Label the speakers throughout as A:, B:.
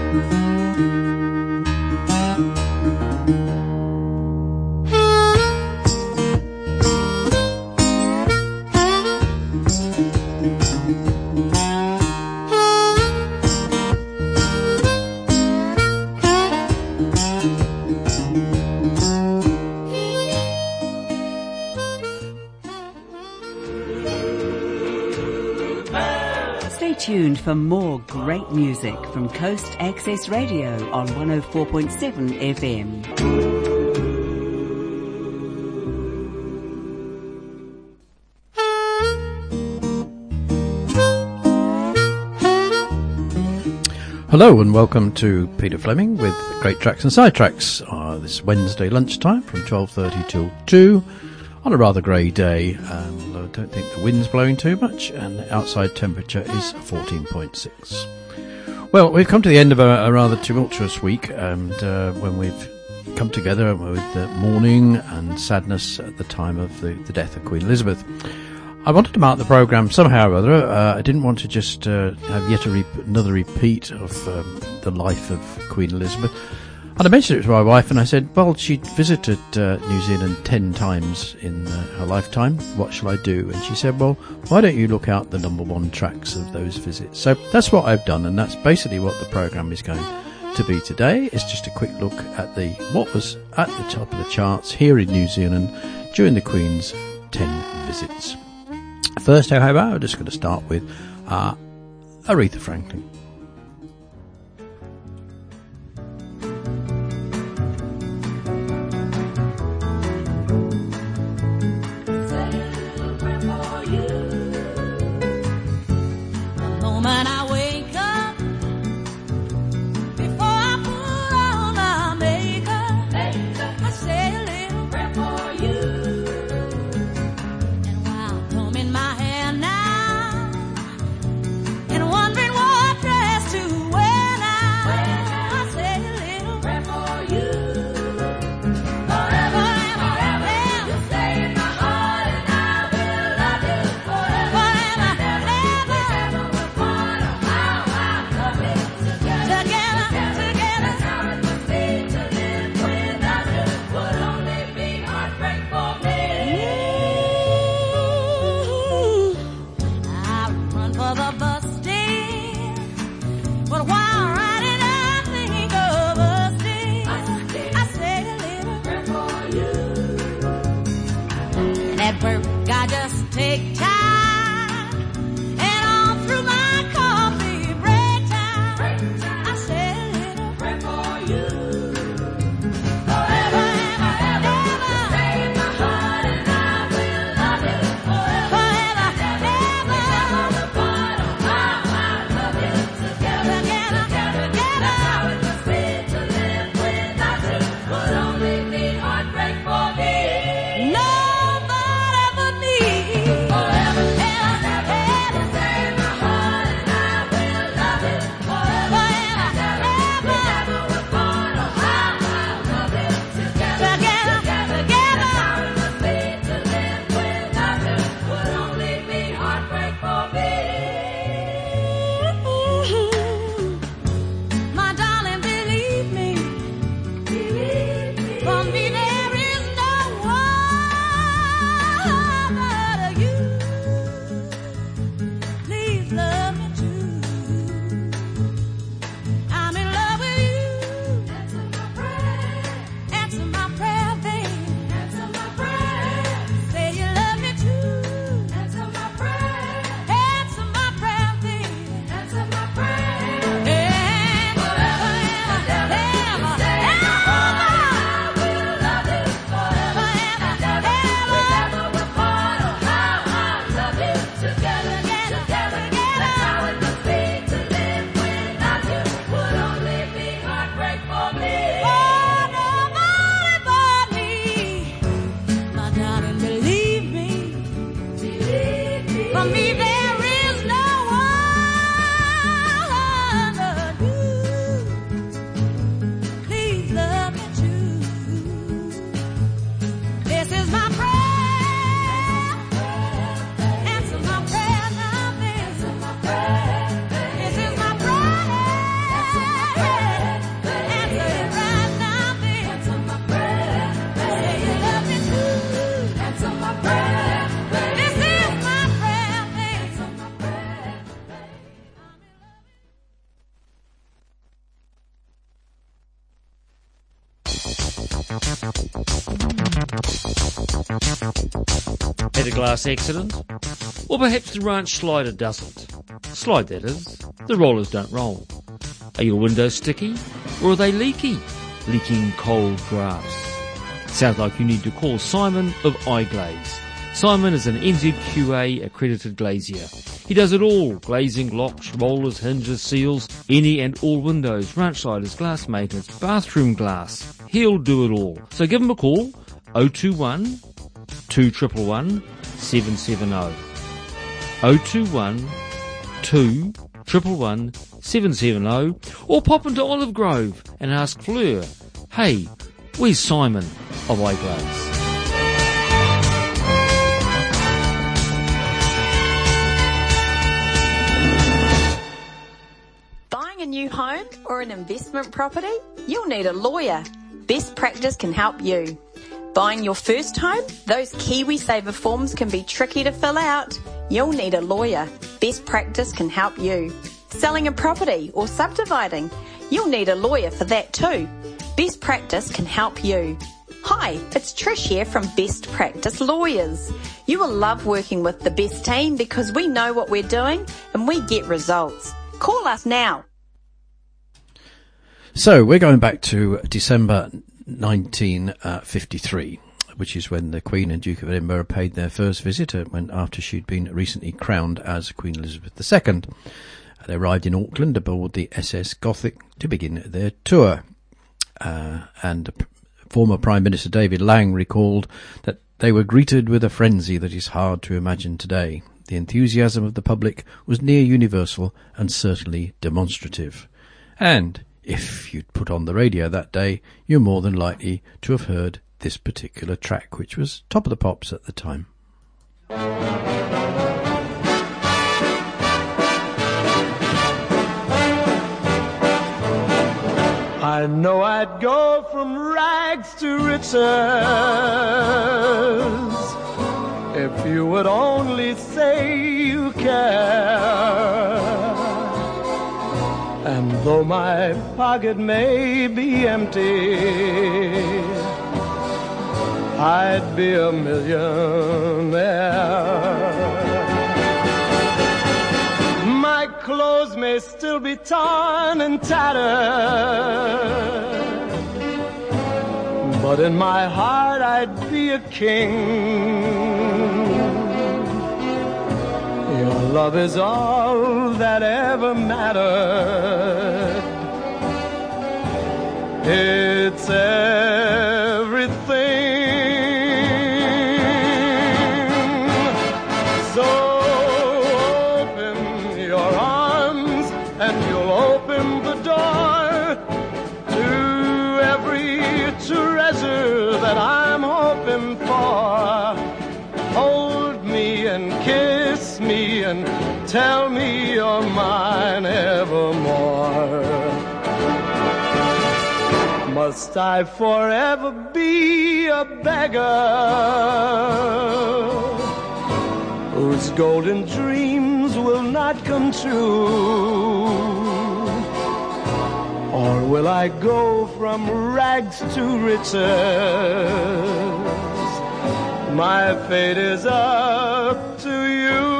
A: Tuned for more great music from Coast Access Radio on 104.7 FM.
B: Hello and welcome to Peter Fleming with Great Tracks and Sidetracks this Wednesday lunchtime from 12:30 till 2 on a rather grey day. I don't think the wind's blowing too much and the outside temperature is 14.6. Well, we've come to the end of a rather tumultuous week, and when we've come together with mourning and sadness at the time of the death of Queen Elizabeth, I wanted to mark the programme somehow or other. I didn't want to just have yet another repeat of the life of Queen Elizabeth. And I mentioned it to my wife and I said, well, she'd visited New Zealand 10 times in her lifetime. What shall I do? And she said, well, why don't you look out the number one tracks of those visits? So that's what I've done, and that's basically what the programme is going to be today. It's just a quick look at what was at the top of the charts here in New Zealand during the Queen's 10 visits. First, however, I'm just going to start with Aretha Franklin.
C: Wondering what Had a glass accident? Or perhaps the ranch slider doesn't. Slide, that is. The rollers don't roll. Are your windows sticky? Or are they leaky? Leaking cold grass. Sounds like you need to call Simon of iGlaze. Simon is an NZQA accredited glazier. He does it all: glazing, locks, rollers, hinges, seals, any and all windows, ranch sliders, glass maintenance, bathroom glass. He'll do it all. So give him a call, 021 2111 770. 021 2111 770, or pop into Olive Grove and ask Fleur, hey, where's Simon of iGlaze?
D: Buying a new home or an investment property? You'll need a lawyer. Best Practice can help you. Buying your first home? Those KiwiSaver forms can be tricky to fill out. You'll need a lawyer. Best Practice can help you. Selling a property or subdividing? You'll need a lawyer for that too. Best Practice can help you. Hi, it's Trish here from Best Practice Lawyers. You will love working with the best team because we know what we're doing and we get results. Call us now.
B: So we're going back to December 1953, which is when the Queen and Duke of Edinburgh paid their first visit after she'd been recently crowned as Queen Elizabeth II. They arrived in Auckland aboard the SS Gothic to begin their tour. And former Prime Minister David Lang recalled that they were greeted with a frenzy that is hard to imagine today. The enthusiasm of the public was near universal and certainly demonstrative. And if you'd put on the radio that day, you're more than likely to have heard this particular track, which was top of the pops at the time.
E: I know I'd go from rags to riches if you would only say you care. And though my pocket may be empty, I'd be a millionaire. My clothes may still be torn and tattered, but in my heart I'd be a king. Your love is all that ever mattered. It's everything. So open your arms and you'll open the door to every treasure that I'm hoping for. Hold me and kiss me and tell me you're mine evermore. Must I forever be a beggar whose golden dreams will not come true? Or will I go from rags to riches? My fate is up to you.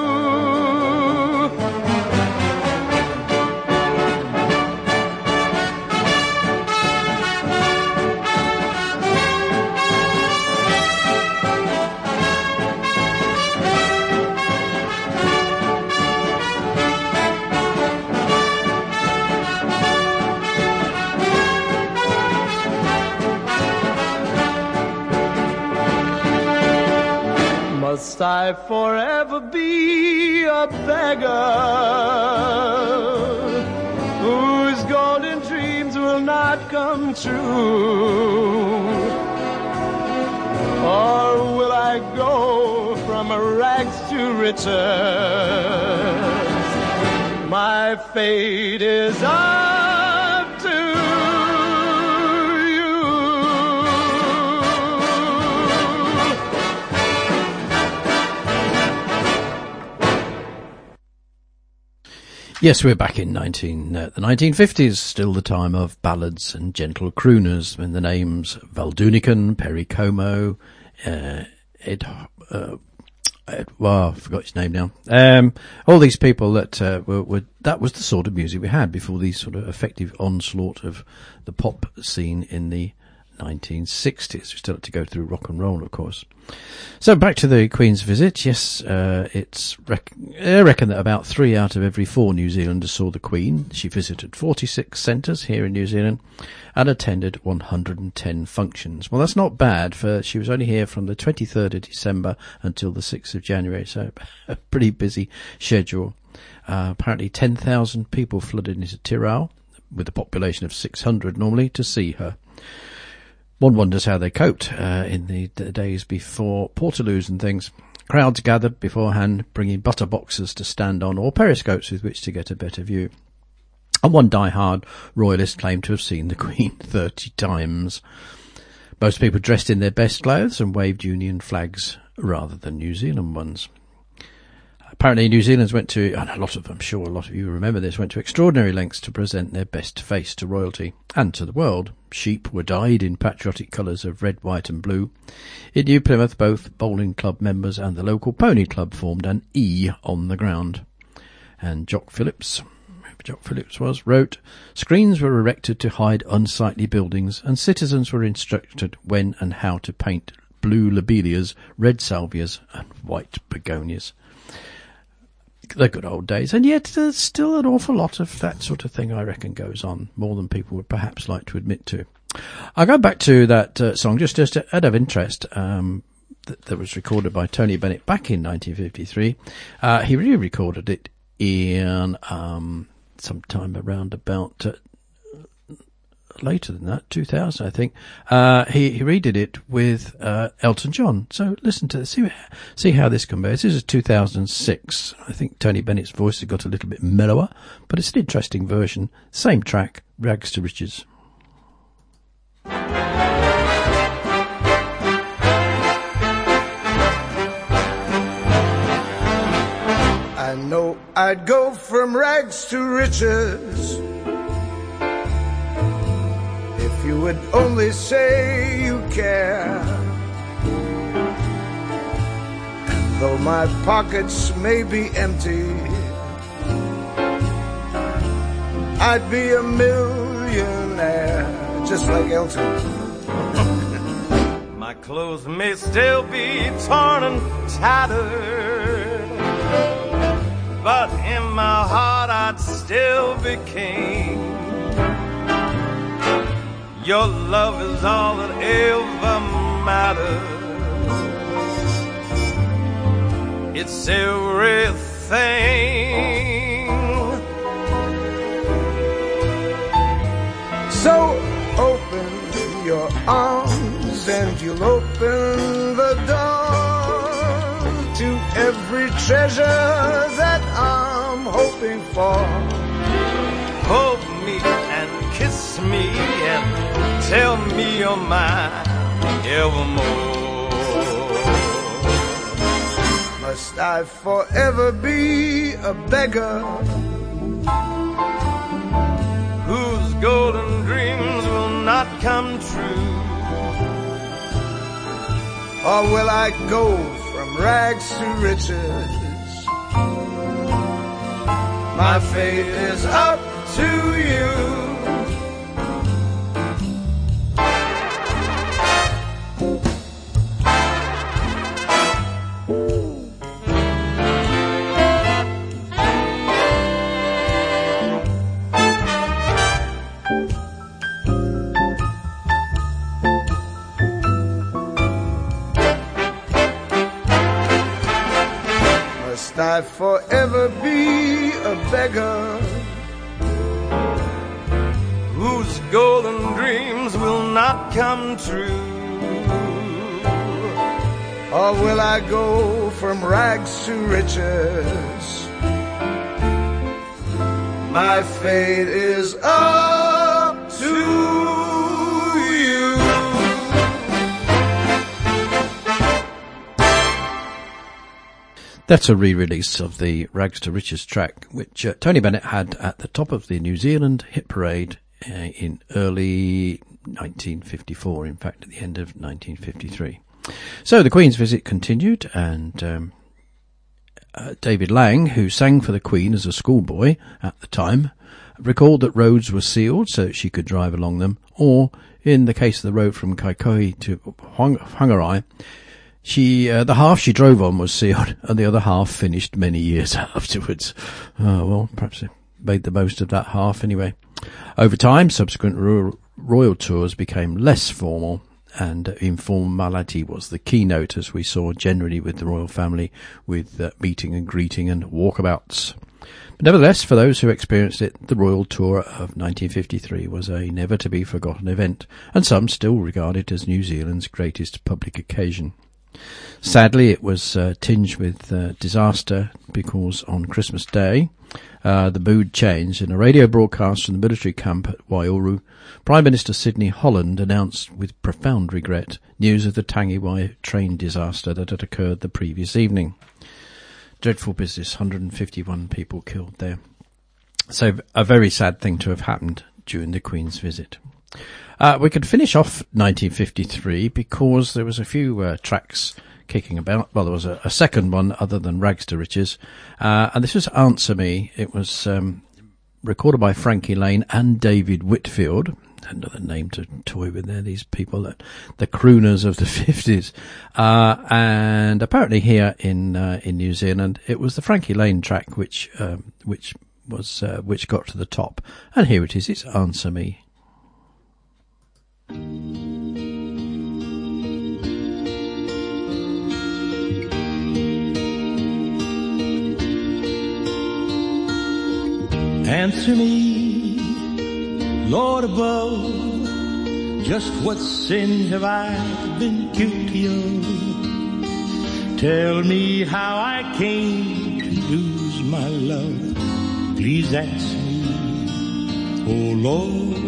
E: Must I forever be a beggar whose golden dreams will not come true? Or will I go from rags to riches? My fate is up to
B: Yes, we're back in the 1950s, still the time of ballads and gentle crooners, when the names Valdunican, Perry Como, I forgot his name now. All these people that were that was the sort of music we had before the sort of effective onslaught of the pop scene in the 1960s. We still had to go through rock and roll, of course. So back to the Queen's visit. Yes, I reckon that about 3 out of every 4 New Zealanders saw the Queen. She visited 46 centres here in New Zealand and attended 110 functions. Well, that's not bad, for she was only here from the 23rd of December until the 6th of January, so a pretty busy schedule. Apparently 10,000 people flooded into Tirau, with a population of 600 normally, to see her. One wonders how they coped in the days before Portaloos and things. Crowds gathered beforehand, bringing butter boxes to stand on or periscopes with which to get a better view. And one die-hard royalist claimed to have seen the Queen 30 times. Most people dressed in their best clothes and waved Union flags rather than New Zealand ones. Apparently New Zealanders went to, and a lot of them, I'm sure a lot of you remember this, went to extraordinary lengths to present their best face to royalty and to the world. Sheep were dyed in patriotic colours of red, white and blue. In New Plymouth, both bowling club members and the local pony club formed an E on the ground. And Jock Phillips wrote, "Screens were erected to hide unsightly buildings, and citizens were instructed when and how to paint blue lobelias, red salvias and white begonias." The good old days, and yet there's still an awful lot of that sort of thing, I reckon, goes on, more than people would perhaps like to admit to. I'll go back to that song just out of interest, that was recorded by Tony Bennett back in 1953. He re-recorded it in sometime around about later than that, 2000, I think. He redid it with Elton John. So listen to this, see how this compares. This is 2006. I think Tony Bennett's voice has got a little bit mellower, but it's an interesting version. Same track, Rags to Riches.
E: I know I'd go from rags to riches if you would only say you care. And though my pockets may be empty, I'd be a millionaire, just like Elton. My clothes may still be torn and tattered, but in my heart I'd still be king. Your love is all that ever matters. It's everything. So open your arms and you'll open the door to every treasure that I'm hoping for. Hold me and kiss me and tell me you're mine evermore. Must I forever be a beggar whose golden dreams will not come true? Or will I go from rags to riches? My fate is up to you. Must I forever be a beggar whose golden dreams will not come true? Or will I go from rags to riches? My fate is up to you.
B: That's a re-release of the Rags to Riches track, which Tony Bennett had at the top of the New Zealand hit parade in early 1954, in fact at the end of 1953. So the Queen's visit continued, and David Lang, who sang for the Queen as a schoolboy at the time, recalled that roads were sealed so that she could drive along them, or in the case of the road from Kaikohe to Whangarei, the half she drove on was sealed and the other half finished many years afterwards. Well, perhaps they made the most of that half anyway. Over time, subsequent royal tours became less formal, and informality was the keynote, as we saw generally with the royal family, with meeting and greeting and walkabouts. But nevertheless, for those who experienced it, the royal tour of 1953 was a never-to-be-forgotten event, and some still regard it as New Zealand's greatest public occasion. Sadly, it was tinged with disaster, because on Christmas Day, the mood changed. In a radio broadcast from the military camp at Waiuru, Prime Minister Sidney Holland announced with profound regret news of the Tangiwai train disaster that had occurred the previous evening. Dreadful business, 151 people killed there. So a very sad thing to have happened during the Queen's visit. We could finish off 1953 because there was a few tracks kicking about. Well, there was a second one other than Rags to Riches, and this was Answer Me. It was recorded by Frankie Lane and David Whitfield. Another name to toy with there, these people, the crooners of the 50s. And apparently here in New Zealand, it was the Frankie Lane track which got to the top. And here it is, it's Answer Me.
F: Answer me, Lord above, just what sin have I been guilty of? Tell me how I came to lose my love. Please answer me, oh Lord.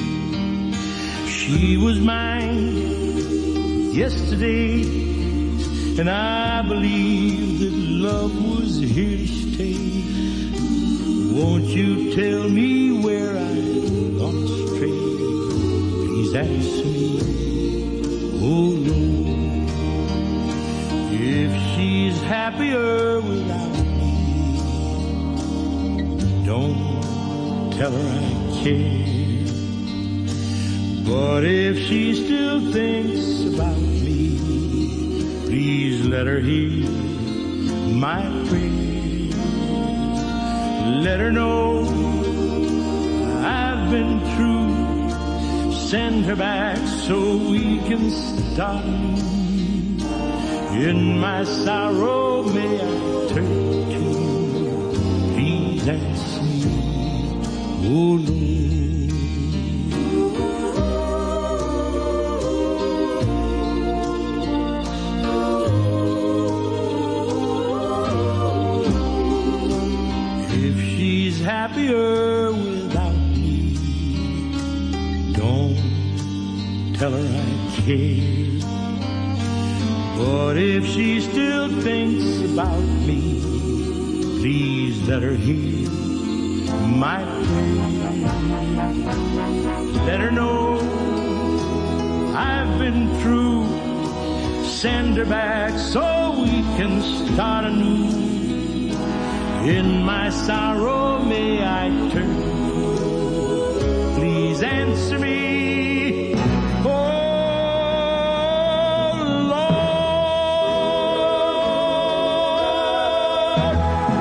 F: She was mine yesterday, and I believe that love was here to stay. Won't you tell me where I've gone astray? Please answer me, oh Lord. If she's happier without me, don't tell her I care. But if she still thinks about me, please let her hear my prayer. Let her know I've been true. Send her back so we can start anew. In my sorrow may I turn to you. Please answer me, oh Lord. Happier without me, don't tell her I care. But if she still thinks about me, please let her hear my prayer. Let her know I've been true. Send her back so we can start anew. In my sorrow may I turn. Please answer me, oh Lord.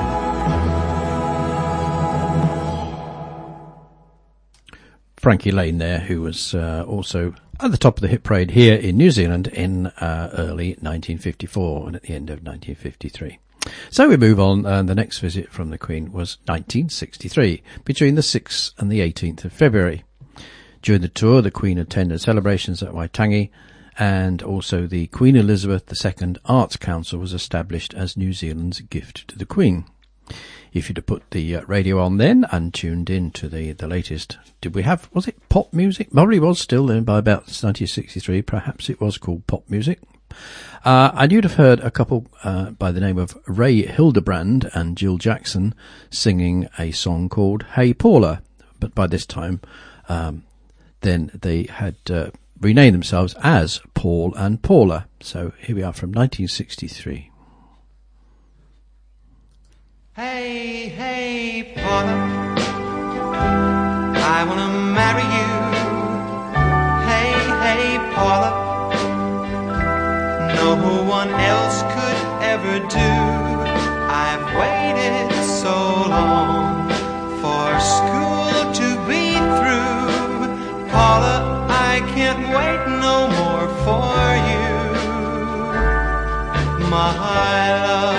B: Frankie Lane there, who was also at the top of the hit parade here in New Zealand in early 1954 and at the end of 1953. So we move on, and the next visit from the Queen was 1963, between the 6th and the 18th of February. During the tour, the Queen attended celebrations at Waitangi, and also the Queen Elizabeth II Arts Council was established as New Zealand's gift to the Queen. If you'd have put the radio on then and tuned in to the latest, was it pop music? Probably was still then by about 1963, perhaps it was called pop music. And you'd have heard a couple by the name of Ray Hildebrand and Jill Jackson singing a song called Hey Paula. But by this time, then they had renamed themselves as Paul and Paula. So here we are from 1963.
G: Hey, hey, Paula, I want to marry you. Hey, hey, Paula, no one else could ever do. I've waited so long for school to be through. Paula, I can't wait no more for you, my love.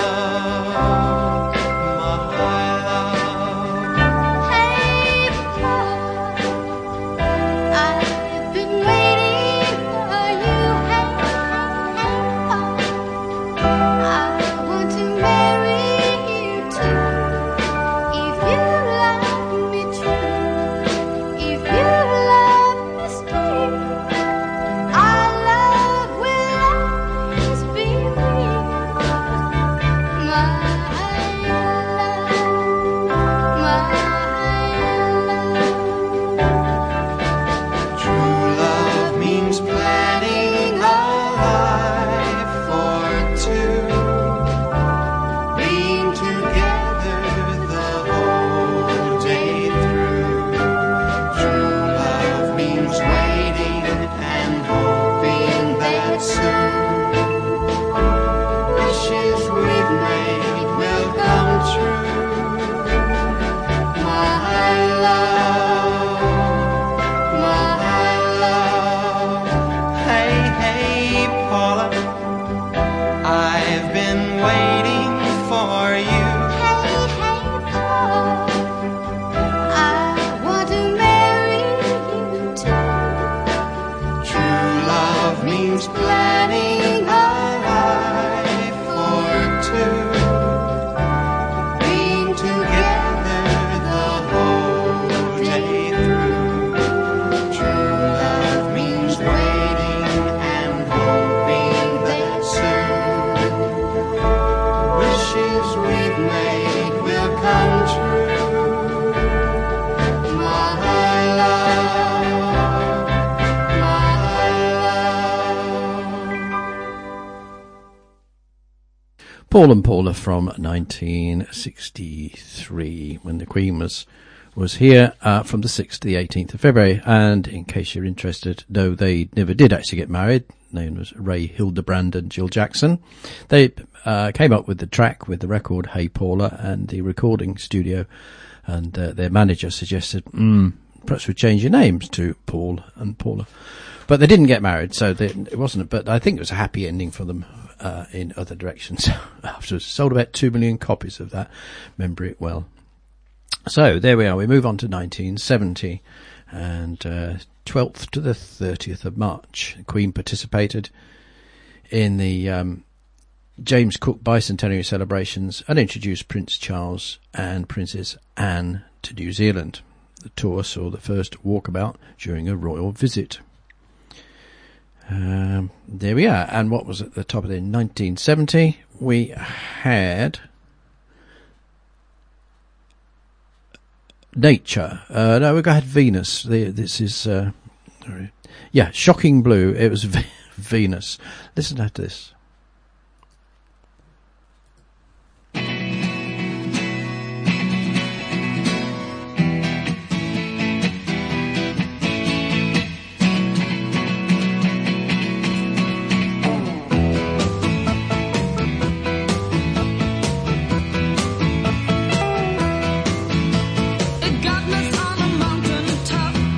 B: Paul and Paula from 1963, when the Queen was here from the 6th to the 18th of February. And in case you're interested, no, they never did actually get married. Name was Ray Hildebrand and Jill Jackson. They came up with the track, with the record Hey Paula, and the recording studio, and their manager suggested, perhaps we change your names to Paul and Paula. But they didn't get married, so it wasn't. But I think it was a happy ending for them in other directions. Afterwards, sold about 2 million copies of that. Remember it well. So there we are. We move on to 1970, and 12th to the 30th of March, the Queen participated in the James Cook bicentenary celebrations and introduced Prince Charles and Princess Anne to New Zealand. The tour saw the first walkabout during a royal visit. There we are. And what was at the top of the 1970? We had Nature. No, we had Venus. This is, Shocking Blue. It was Venus. Listen to this.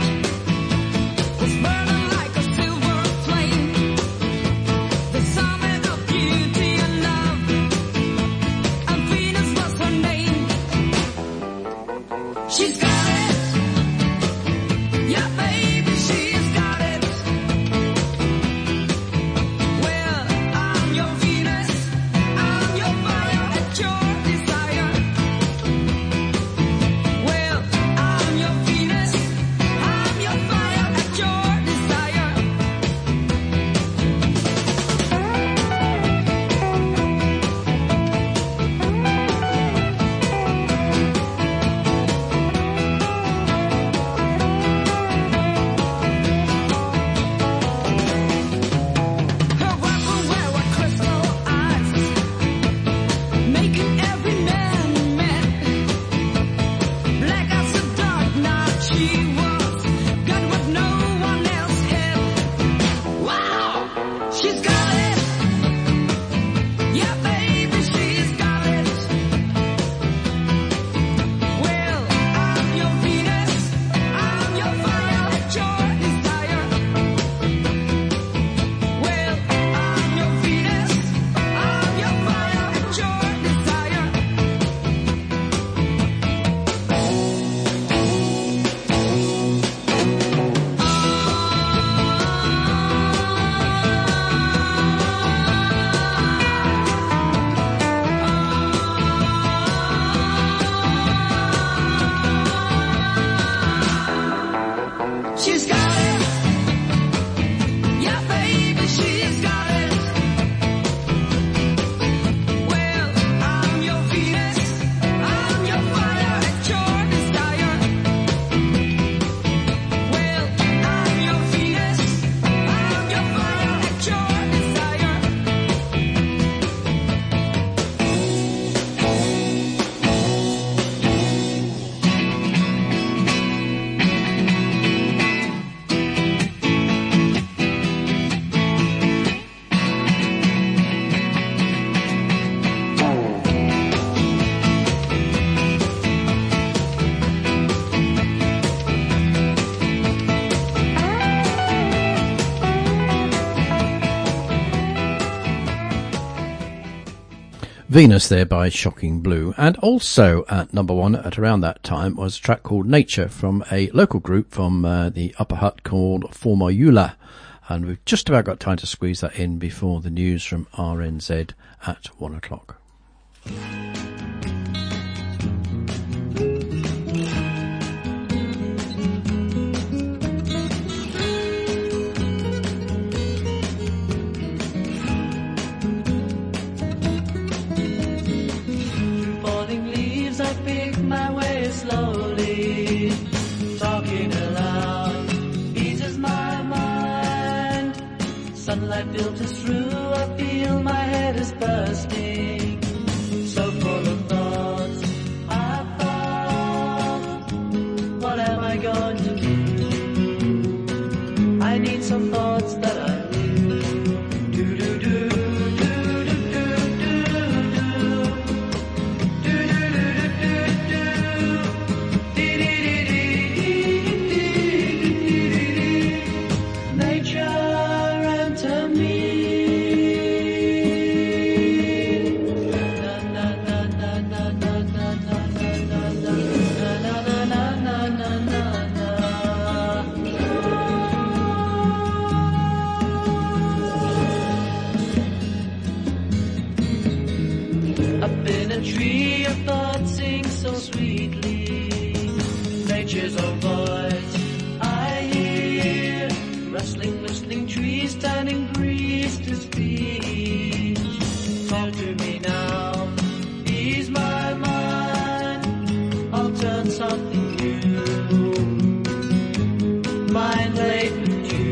H: Burning like a silver flame. The summer
B: Venus there by Shocking Blue. And also at number one at around that time was a track called Nature from a local group from the Upper Hutt called Formayula. And we've just about got time to squeeze that in before the news from RNZ at 1 o'clock.
H: Slowly, talking aloud, eases my mind. Sunlight filters through, I feel my head is bursting. So full of thoughts, I thought, what am I going to do? I need some thoughts that I knew. Do-do-do. Nature's own voice I hear, rustling, whistling trees, turning breeze to speech. Talk to me now, ease my mind, I'll turn something new. Mind laid with you.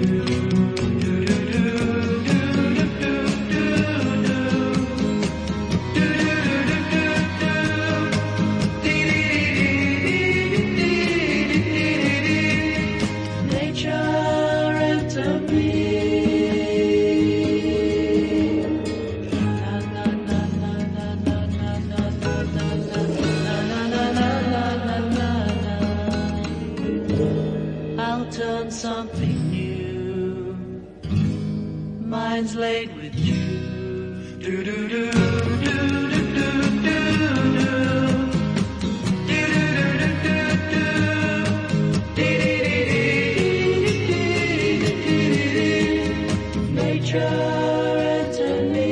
H: Something new, mine's laid with you. Do do do do do do do do. Nature enter me.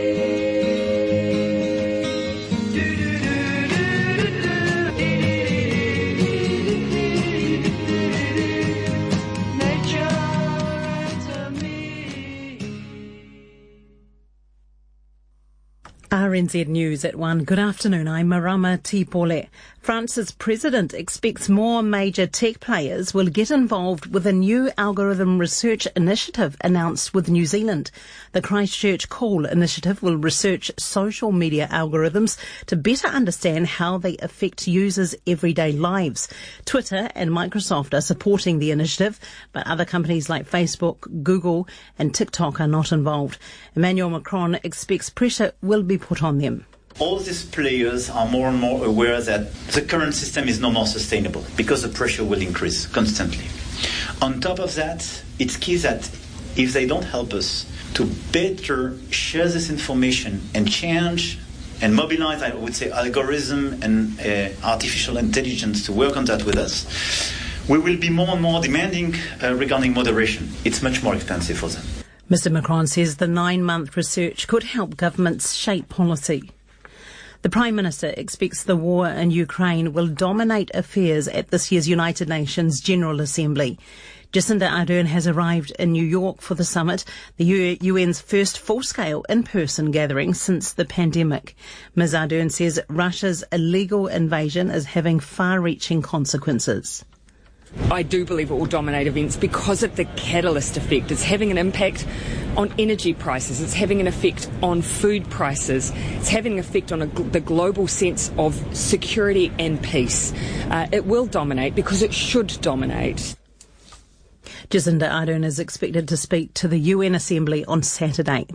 I: RNZ News at 1. Good afternoon, I'm Marama Tipole. France's president expects more major tech players will get involved with a new algorithm research initiative announced with New Zealand. The Christchurch Call initiative will research social media algorithms to better understand how they affect users' everyday lives. Twitter and Microsoft are supporting the initiative, but other companies like Facebook, Google and TikTok are not involved. Emmanuel Macron expects pressure will be put on them.
J: All these players are more and more aware that the current system is no more sustainable because the pressure will increase constantly. On top of that, it's key that if they don't help us to better share this information and change and mobilize, I would say, algorithm and artificial intelligence to work on that with us, we will be more and more demanding regarding moderation. It's much more expensive for them.
I: Mr Macron says the 9-month research could help governments shape policy. The Prime Minister expects the war in Ukraine will dominate affairs at this year's United Nations General Assembly. Jacinda Ardern has arrived in New York for the summit, the UN's first full-scale in-person gathering since the pandemic. Ms Ardern says Russia's illegal invasion is having far-reaching consequences.
K: I do believe it will dominate events because of the catalyst effect. It's having an impact on energy prices. It's having an effect on food prices. It's having an effect on the global sense of security and peace. It will dominate because it should dominate.
I: Jacinda Ardern is expected to speak to the UN Assembly on Saturday.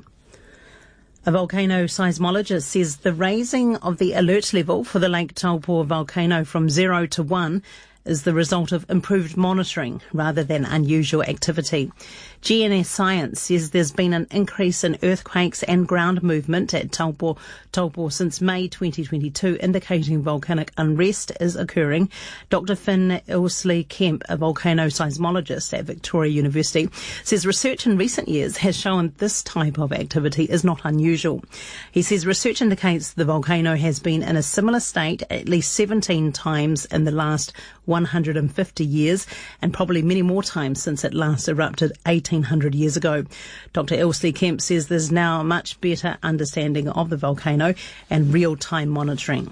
I: A volcano seismologist says the raising of the alert level for the Lake Taupo volcano from 0 to 1 is the result of improved monitoring rather than unusual activity. GNS Science says there's been an increase in earthquakes and ground movement at Taupo since May 2022, indicating volcanic unrest is occurring. Dr. Finn Ilsley-Kemp, a volcano seismologist at Victoria University, says research in recent years has shown this type of activity is not unusual. He says research indicates the volcano has been in a similar state at least 17 times in the last 150 years, and probably many more times since it last erupted 1800 years ago. Dr. Ilsley-Kemp says there's now a much better understanding of the volcano and real-time monitoring.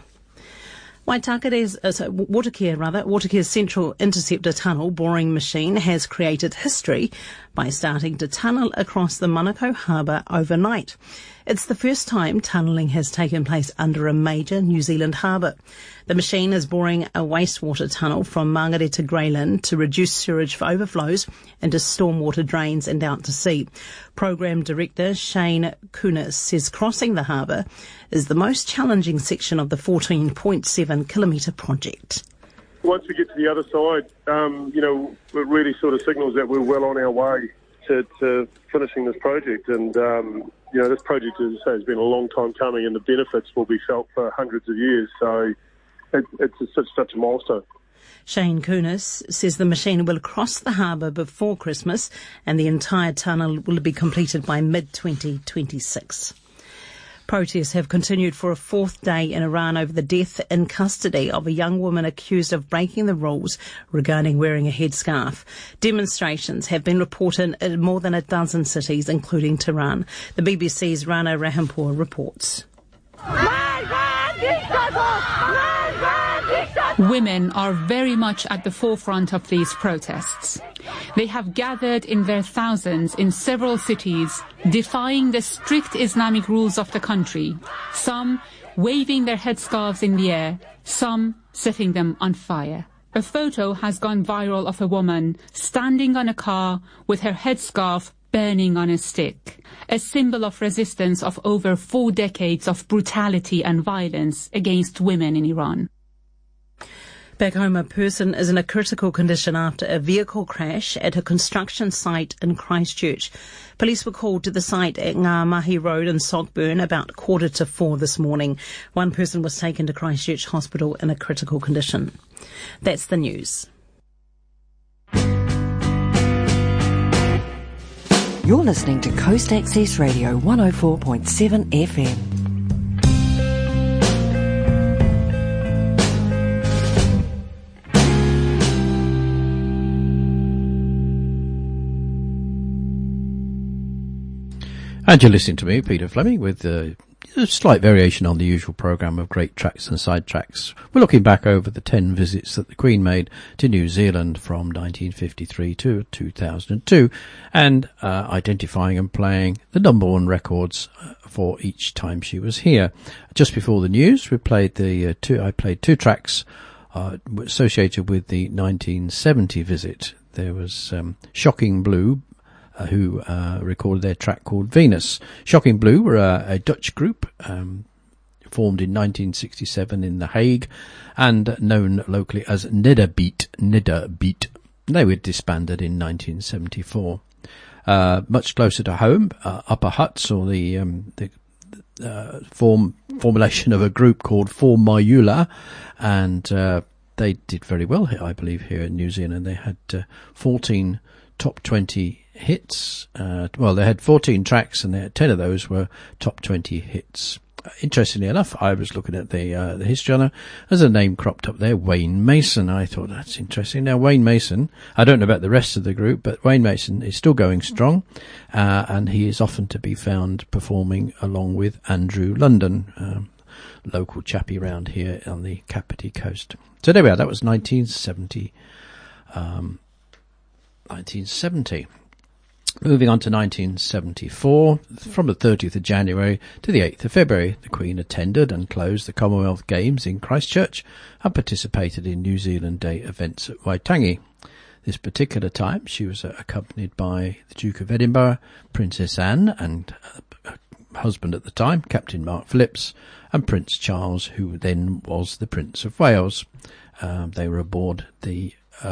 I: Waitakere Central Interceptor Tunnel boring machine has created history by starting to tunnel across the Manukau Harbour overnight. It's the first time tunnelling has taken place under a major New Zealand harbour. The machine is boring a wastewater tunnel from Margaret to Greyland to reduce sewerage for overflows into stormwater drains and out to sea. Program Director Shane Kunis says crossing the harbour is the most challenging section of the 14.7 kilometre project.
L: Once we get to the other side, it really sort of signals that we're well on our way to finishing this project. And, this project, as I say, has been a long time coming, and the benefits will be felt for hundreds of years. So it's such a milestone.
I: Shane Kunis says the machine will cross the harbour before Christmas and the entire tunnel will be completed by mid-2026. Protests have continued for a fourth day in Iran over the death in custody of a young woman accused of breaking the rules regarding wearing a headscarf. Demonstrations have been reported in more than a dozen cities, including Tehran. The BBC's Rana Rahampour reports.
M: Women are very much at the forefront of these protests. They have gathered in their thousands in several cities, defying the strict Islamic rules of the country, some waving their headscarves in the air, some setting them on fire. A photo has gone viral of a woman standing on a car with her headscarf burning on a stick, a symbol of resistance of over 4 decades of brutality and violence against women in Iran.
I: Back home, a person is in a critical condition after a vehicle crash at a construction site in Christchurch. Police were called to the site at Ngā Mahi Road in Saltburn about 3:45 this morning. One person was taken to Christchurch Hospital in a critical condition. That's the news.
N: You're listening to Coast Access Radio 104.7 FM.
B: And you're listening to me, Peter Fleming, with a slight variation on the usual programme of great tracks and side tracks. We're looking back over the 10 visits that the Queen made to New Zealand from 1953 to 2002 and identifying and playing the number one records for each time she was here. Just before the news, we played I played two tracks associated with the 1970 visit. There was Shocking Blue, who recorded their track called Venus. Shocking Blue were a Dutch group formed in 1967 in The Hague and known locally as Nidderbeat. They were disbanded in 1974. Much closer to home, Upper Huts, or the formulation of a group called For Mayula, and they did very well, I believe, here in New Zealand. They had 14 top 20 hits. They had 14 tracks, and 10 of those were top 20 hits. Interestingly enough, I was looking at the history on her. There's a name cropped up there, Wayne Mason. I thought that's interesting. Now, Wayne Mason, I don't know about the rest of the group, but Wayne Mason is still going strong, and he is often to be found performing along with Andrew London, local chappie round here on the Kapiti Coast. So there we are. That was 1970. 1970. Moving on to 1974, from the 30th of January to the 8th of February, the Queen attended and closed the Commonwealth Games in Christchurch and participated in New Zealand Day events at Waitangi. This particular time, she was accompanied by the Duke of Edinburgh, Princess Anne, and her husband at the time, Captain Mark Phillips, and Prince Charles, who then was the Prince of Wales. They were aboard the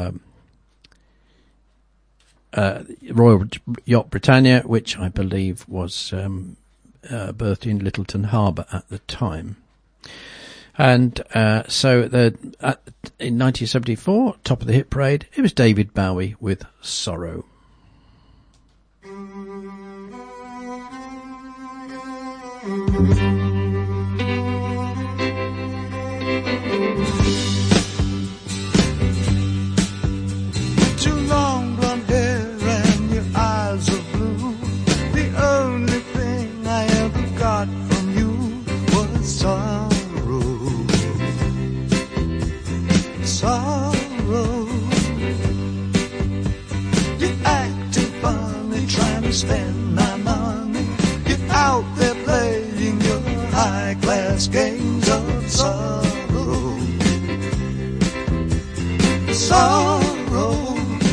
B: Royal Yacht Britannia, which I believe was berthed in Littleton Harbour at the time. And so in 1974, top of the hit parade, it was David Bowie with Sorrow.
O: Too long blonde hair and your eyes are blue. The only thing I ever got from you was sorrow. Sorrow. You're acting funny, trying to spend my money. You're out there playing your high-class games of sorrow. Sorrow.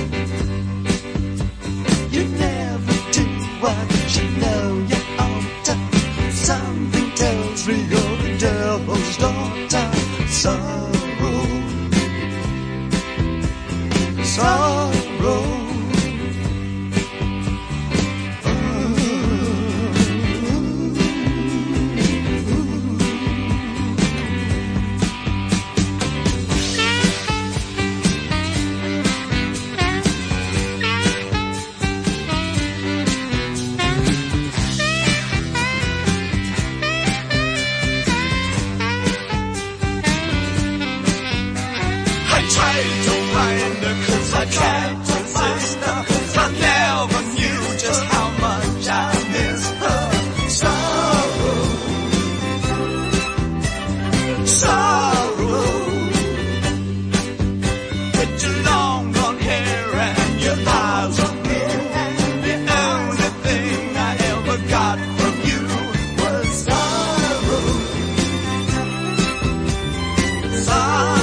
O: You never do what you know you ought to. Something tells me you're the devil's daughter. Sorrow. Sorrow. I tried to resist her, 'cause I never knew just how much I missed her. Sorrow, sorrow. With your long blonde hair and your eyes on me, and the only thing I ever got from you was sorrow, sorrow.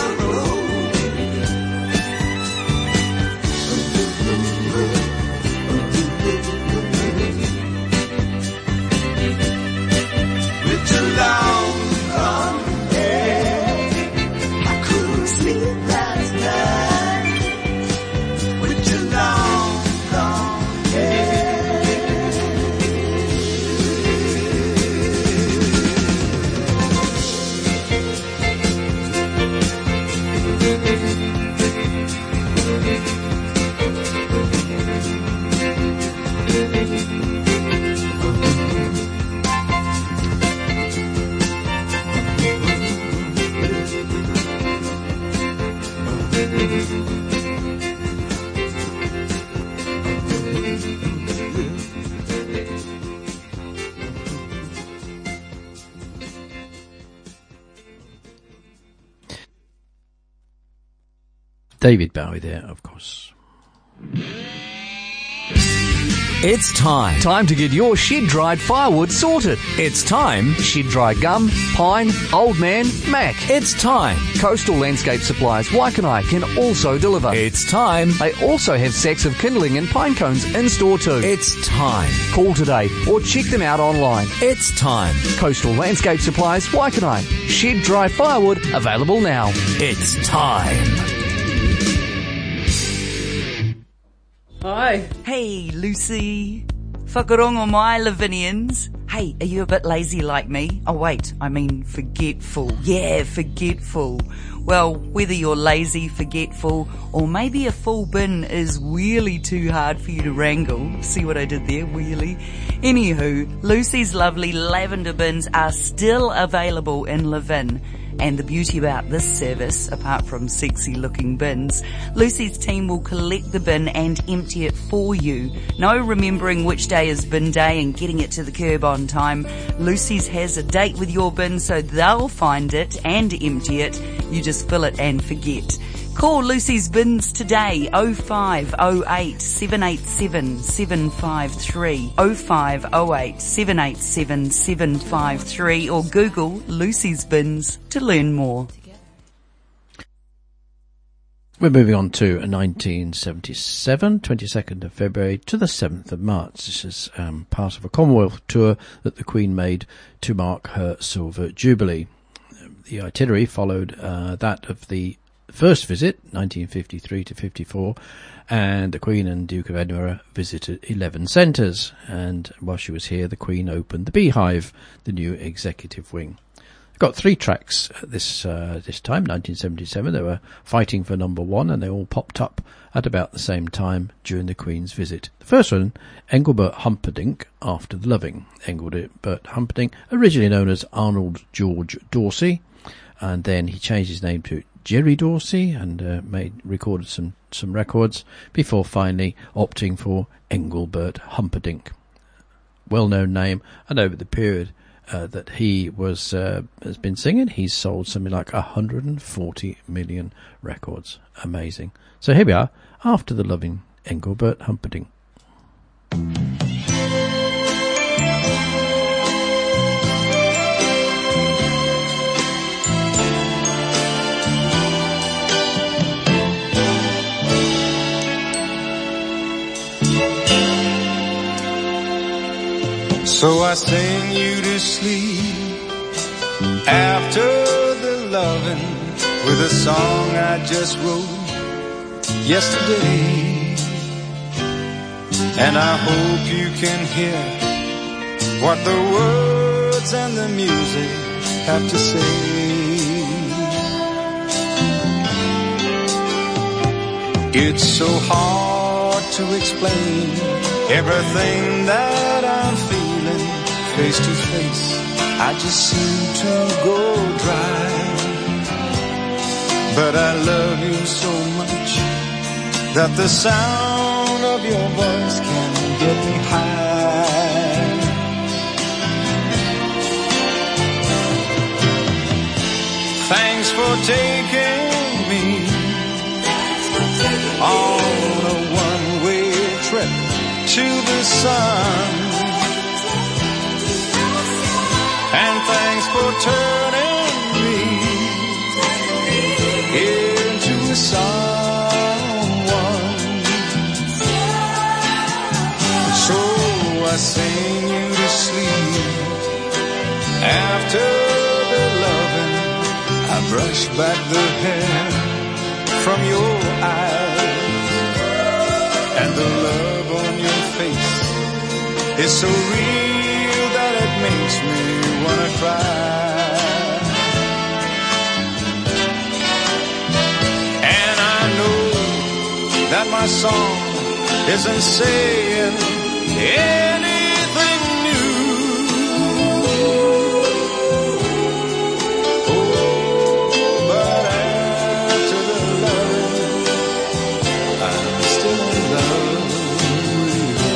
B: David Bowie there, of course.
P: It's time to get your shed-dried firewood sorted. It's time shed-dried gum, pine, old man, mac. It's time Coastal Landscape Supplies Waikanae can also deliver. It's time they also have sacks of kindling and pine cones in store too. It's time. Call today or check them out online. It's time Coastal Landscape Supplies Waikanae. Shed-dry firewood available now. It's time.
Q: Hi. Hey, Lucy. Whakarongo mai, Lavinians. Hey, are you a bit lazy like me? Oh, wait, I mean forgetful. Yeah, forgetful. Well, whether you're lazy, forgetful, or maybe a full bin is really too hard for you to wrangle. See what I did there? Wheelie. Anywho, Lucy's lovely lavender bins are still available in Levin. And the beauty about this service, apart from sexy looking bins, Lucy's team will collect the bin and empty it for you. No remembering which day is bin day and getting it to the curb on time. Lucy's has a date with your bin so they'll find it and empty it. You just fill it and forget. Call Lucy's Bins today, 0508 787 753, 0508 787 753, or Google Lucy's Bins to learn more.
B: We're moving on to 1977, 22nd of February to the 7th of March. This is part of a Commonwealth tour that the Queen made to mark her Silver Jubilee. The itinerary followed that of the first visit, 1953 to 54, and the Queen and Duke of Edinburgh visited 11 centres. And while she was here, the Queen opened the Beehive, the new executive wing. Got 3 tracks this time, 1977. They were fighting for number 1, and they all popped up at about the same time during the Queen's visit. The first one, Engelbert Humperdinck, After the Loving. Engelbert Humperdinck, originally known as Arnold George Dorsey, and then he changed his name to Jerry Dorsey and recorded some records before finally opting for Engelbert Humperdinck. Well-known name, and over the period that he has been singing, he's sold something like 140 million records. Amazing. So here we are, After the Loving, Engelbert Humperdinck.
G: So I sing you to sleep after the loving with a song I just wrote yesterday. And I hope you can hear what the words and the music have to say. It's so hard to explain everything that I'm feeling face to face. I just seem to go dry. But I love you so much that the sound of your voice can get me high. Thanks for taking me on a one-way trip to the sun. And thanks for turning me into someone. So I sing you to sleep after the loving. I brush back the hair from your eyes, and the love on your face is so real that it makes me wanna cry. And I know that my song isn't saying anything new. Oh, but after the love, I'm still in love with you.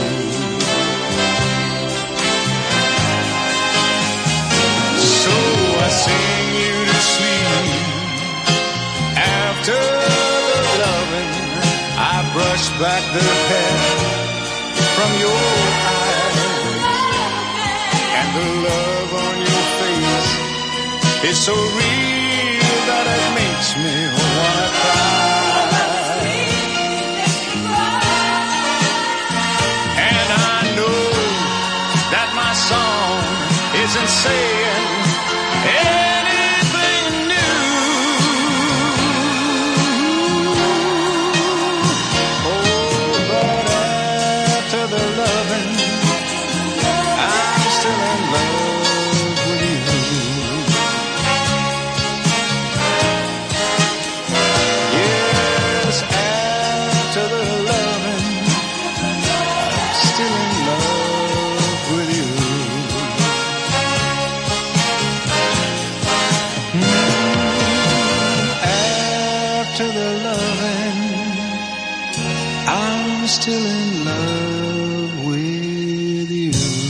G: So I sing you to sleep after the loving. I brush back the hair from your eyes, and the love on your face is so real that it makes me wanna cry. And I know that my song isn't saying anything new. Oh, but after the loving, I'm still in love with you. Yes, after the loving, I'm still in love with you. After the loving, I'm still in love with you.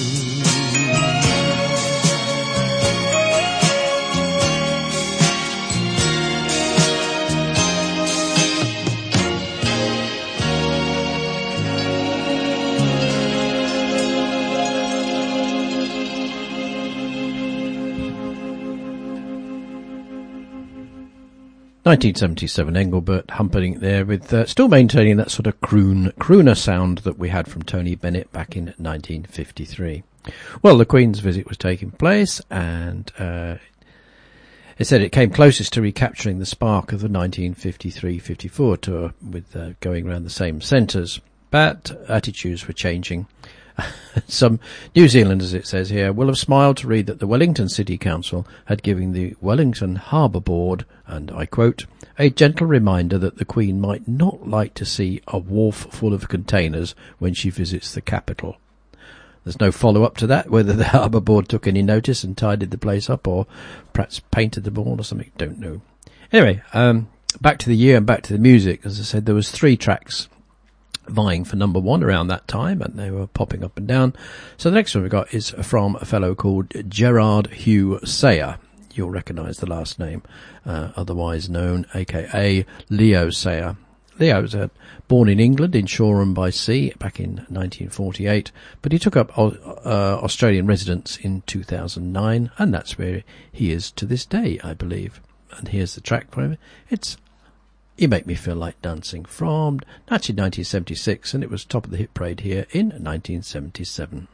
B: (1977) Engelbert Humperdinck there, with still maintaining that sort of crooner sound that we had from Tony Bennett back in 1953. Well, the Queen's visit was taking place, and It said it came closest to recapturing the spark of the 1953-54 tour with going around the same centres. But attitudes were changing. Some New Zealanders, it says here, will have smiled to read that the Wellington City Council had given the Wellington Harbour Board, and I quote, a gentle reminder that the Queen might not like to see a wharf full of containers when she visits the capital. There's no follow-up to that, whether the Harbour Board took any notice and tidied the place up or perhaps painted the board or something, don't know. Anyway, back to the year and back to the music. As I said, there was 3 tracks vying for number 1 around that time, and they were popping up and down. So the next one we got is from a fellow called Gerard Hugh Sayer. You'll recognise the last name, otherwise known, aka Leo Sayer. Leo was born in England in Shoreham by Sea back in 1948, but he took up Australian residence in 2009, and that's where he is to this day, I believe. And here's the track for him. It's You Make Me Feel Like Dancing from 1976, and it was top of the hit parade here in 1977.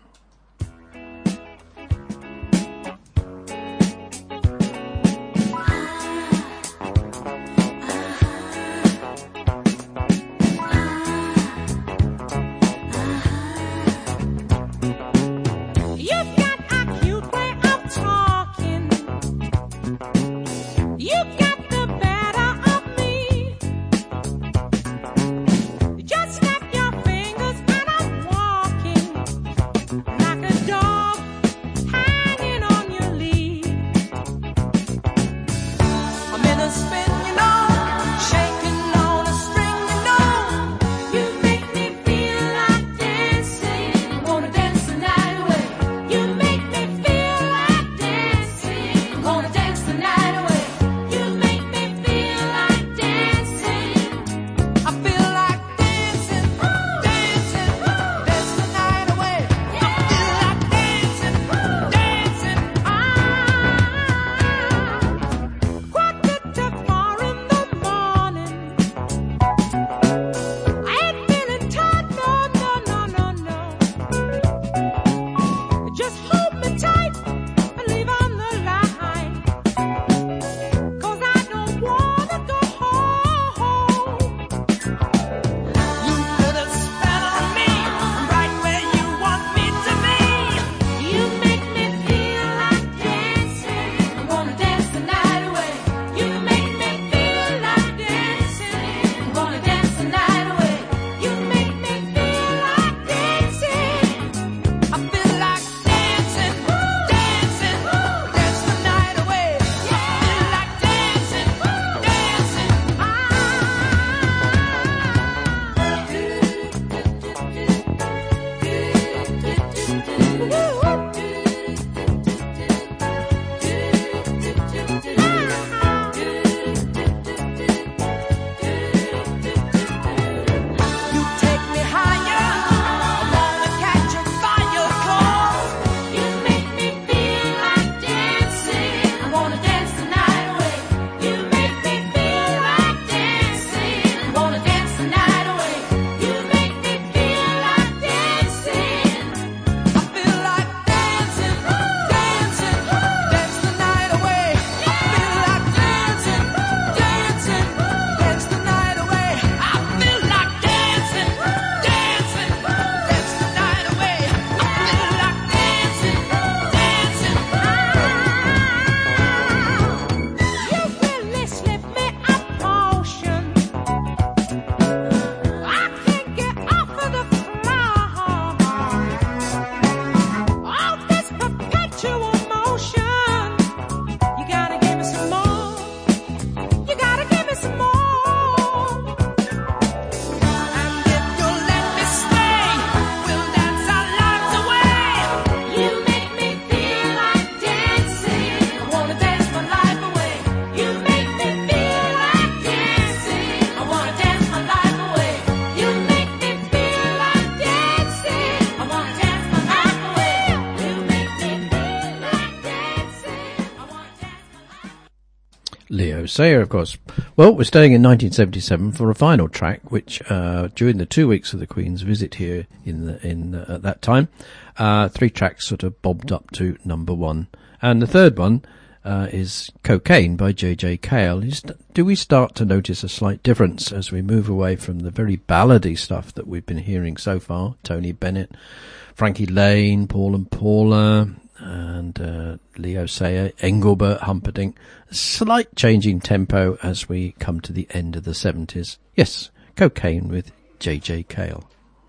B: Leo Sayer, of course. Well, we're staying in 1977 for a final track, which during the 2 weeks of the Queen's visit here at that time, 3 tracks sort of bobbed up to number 1, and the third one is Cocaine by J.J. Cale. Do we start to notice a slight difference as we move away from the very ballady stuff that we've been hearing so far? Tony Bennett, Frankie Lane, Paul and Paula, and Leo Sayer, Engelbert Humperdinck. A slight change in tempo as we come to the end of the 70s. Yes, Cocaine with J.J. Cale.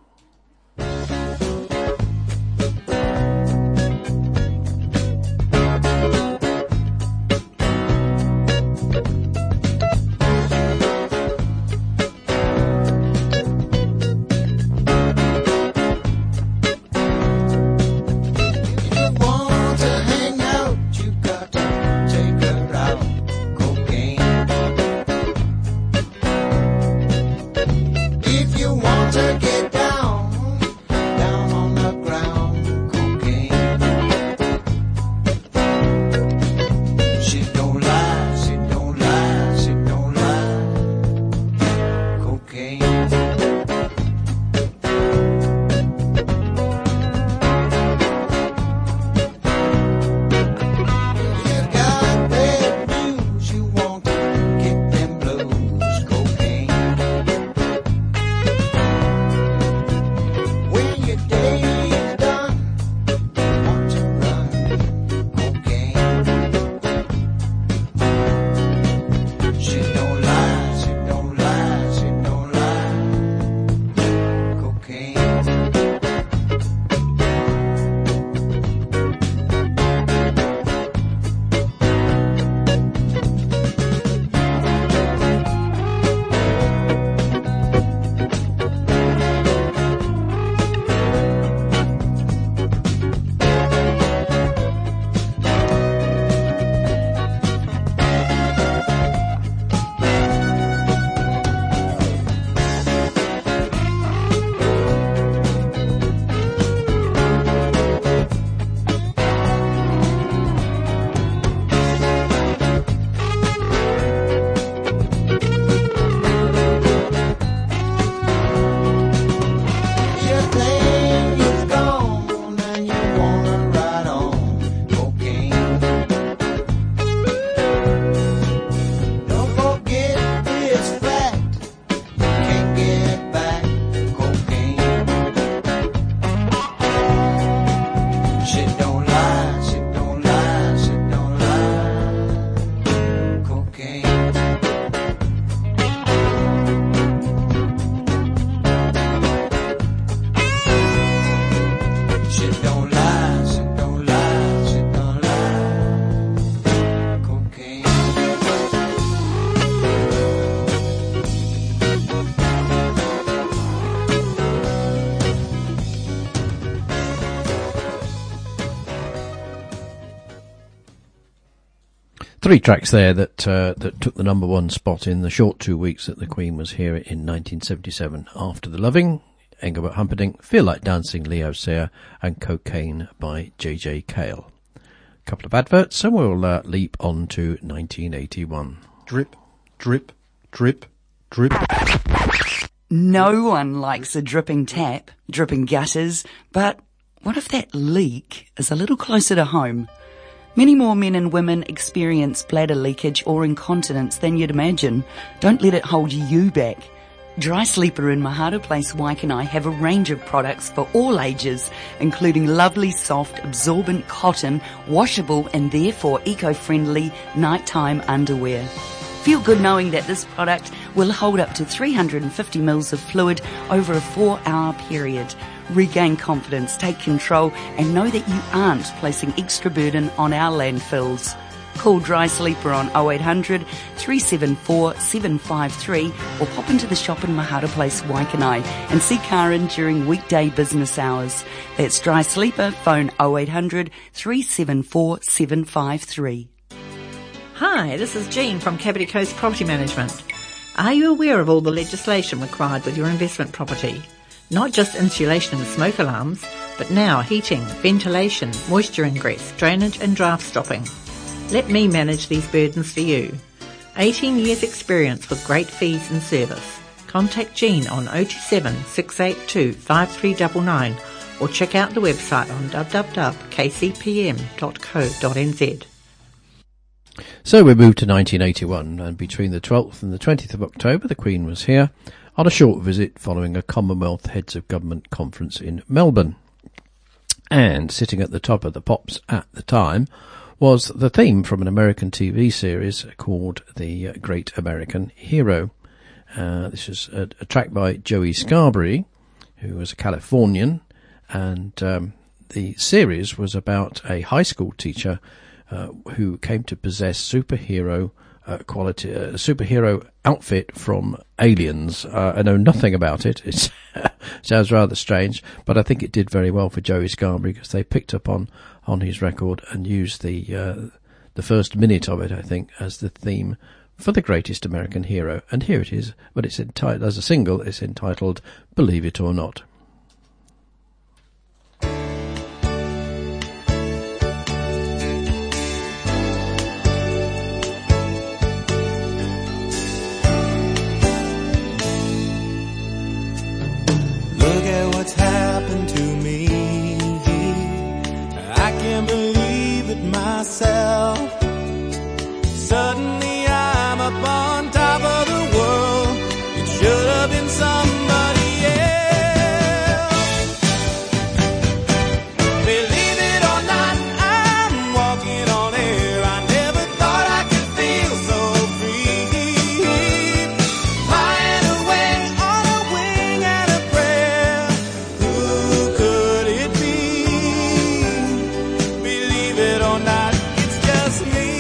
B: Three tracks there that took the number one spot in the short 2 weeks that the Queen was here in 1977. After the Loving, Engelbert Humperdinck, Feel Like Dancing, Leo Sayer, and Cocaine by J.J. Cale. A couple of adverts and we'll leap on to 1981.
R: Drip, drip, drip, drip.
Q: No one likes a dripping tap, dripping gutters, but what if that leak is a little closer to home? Many more men and women experience bladder leakage or incontinence than you'd imagine. Don't let it hold you back. Dry Sleeper in Mahara Place, Waikanae have a range of products for all ages, including lovely, soft, absorbent cotton, washable and therefore eco-friendly nighttime underwear. Feel good knowing that this product will hold up to 350 mils of fluid over a 4-hour period. Regain confidence, take control, and know that you aren't placing extra burden on our landfills. Call Dry Sleeper on 0800 374 753 or pop into the shop in Mahara Place, Waikanae and see Karen during weekday business hours. That's Dry Sleeper, phone 0800 374 753.
S: Hi, this is Jean from Cavity Coast Property Management. Are you aware of all the legislation required with your investment property? Not just insulation and smoke alarms, but now heating, ventilation, moisture ingress, drainage and draft stopping. Let me manage these burdens for you. 18 years experience with great fees and service. Contact Jean on 027 682 5399 or check out the website on www.kcpm.co.nz.
B: So we moved to 1981, and between the 12th and the 20th of October, the Queen was here on a short visit following a Commonwealth Heads of Government conference in Melbourne. And sitting at the top of the pops at the time was the theme from an American TV series called The Great American Hero. This is a track by Joey Scarberry, who was a Californian, and the series was about a high school teacher who came to possess superhero superhero outfit from aliens. I know nothing about it. It sounds rather strange, but I think it did very well for Joey Scarberry because they picked up on his record and used the first minute of it, I think, as the theme for The Greatest American Hero. And here it is, but it's entitled, as a single, it's entitled Believe It or Not.
O: Look at what's happened to me. I can't believe it myself. Suddenly I'm up on top of the world. It should have been somebody else. Believe it or not, I'm walking on air. I never thought I could feel so free. Flying away on a wing and a prayer. Who could it be? Believe it or not, it's just me.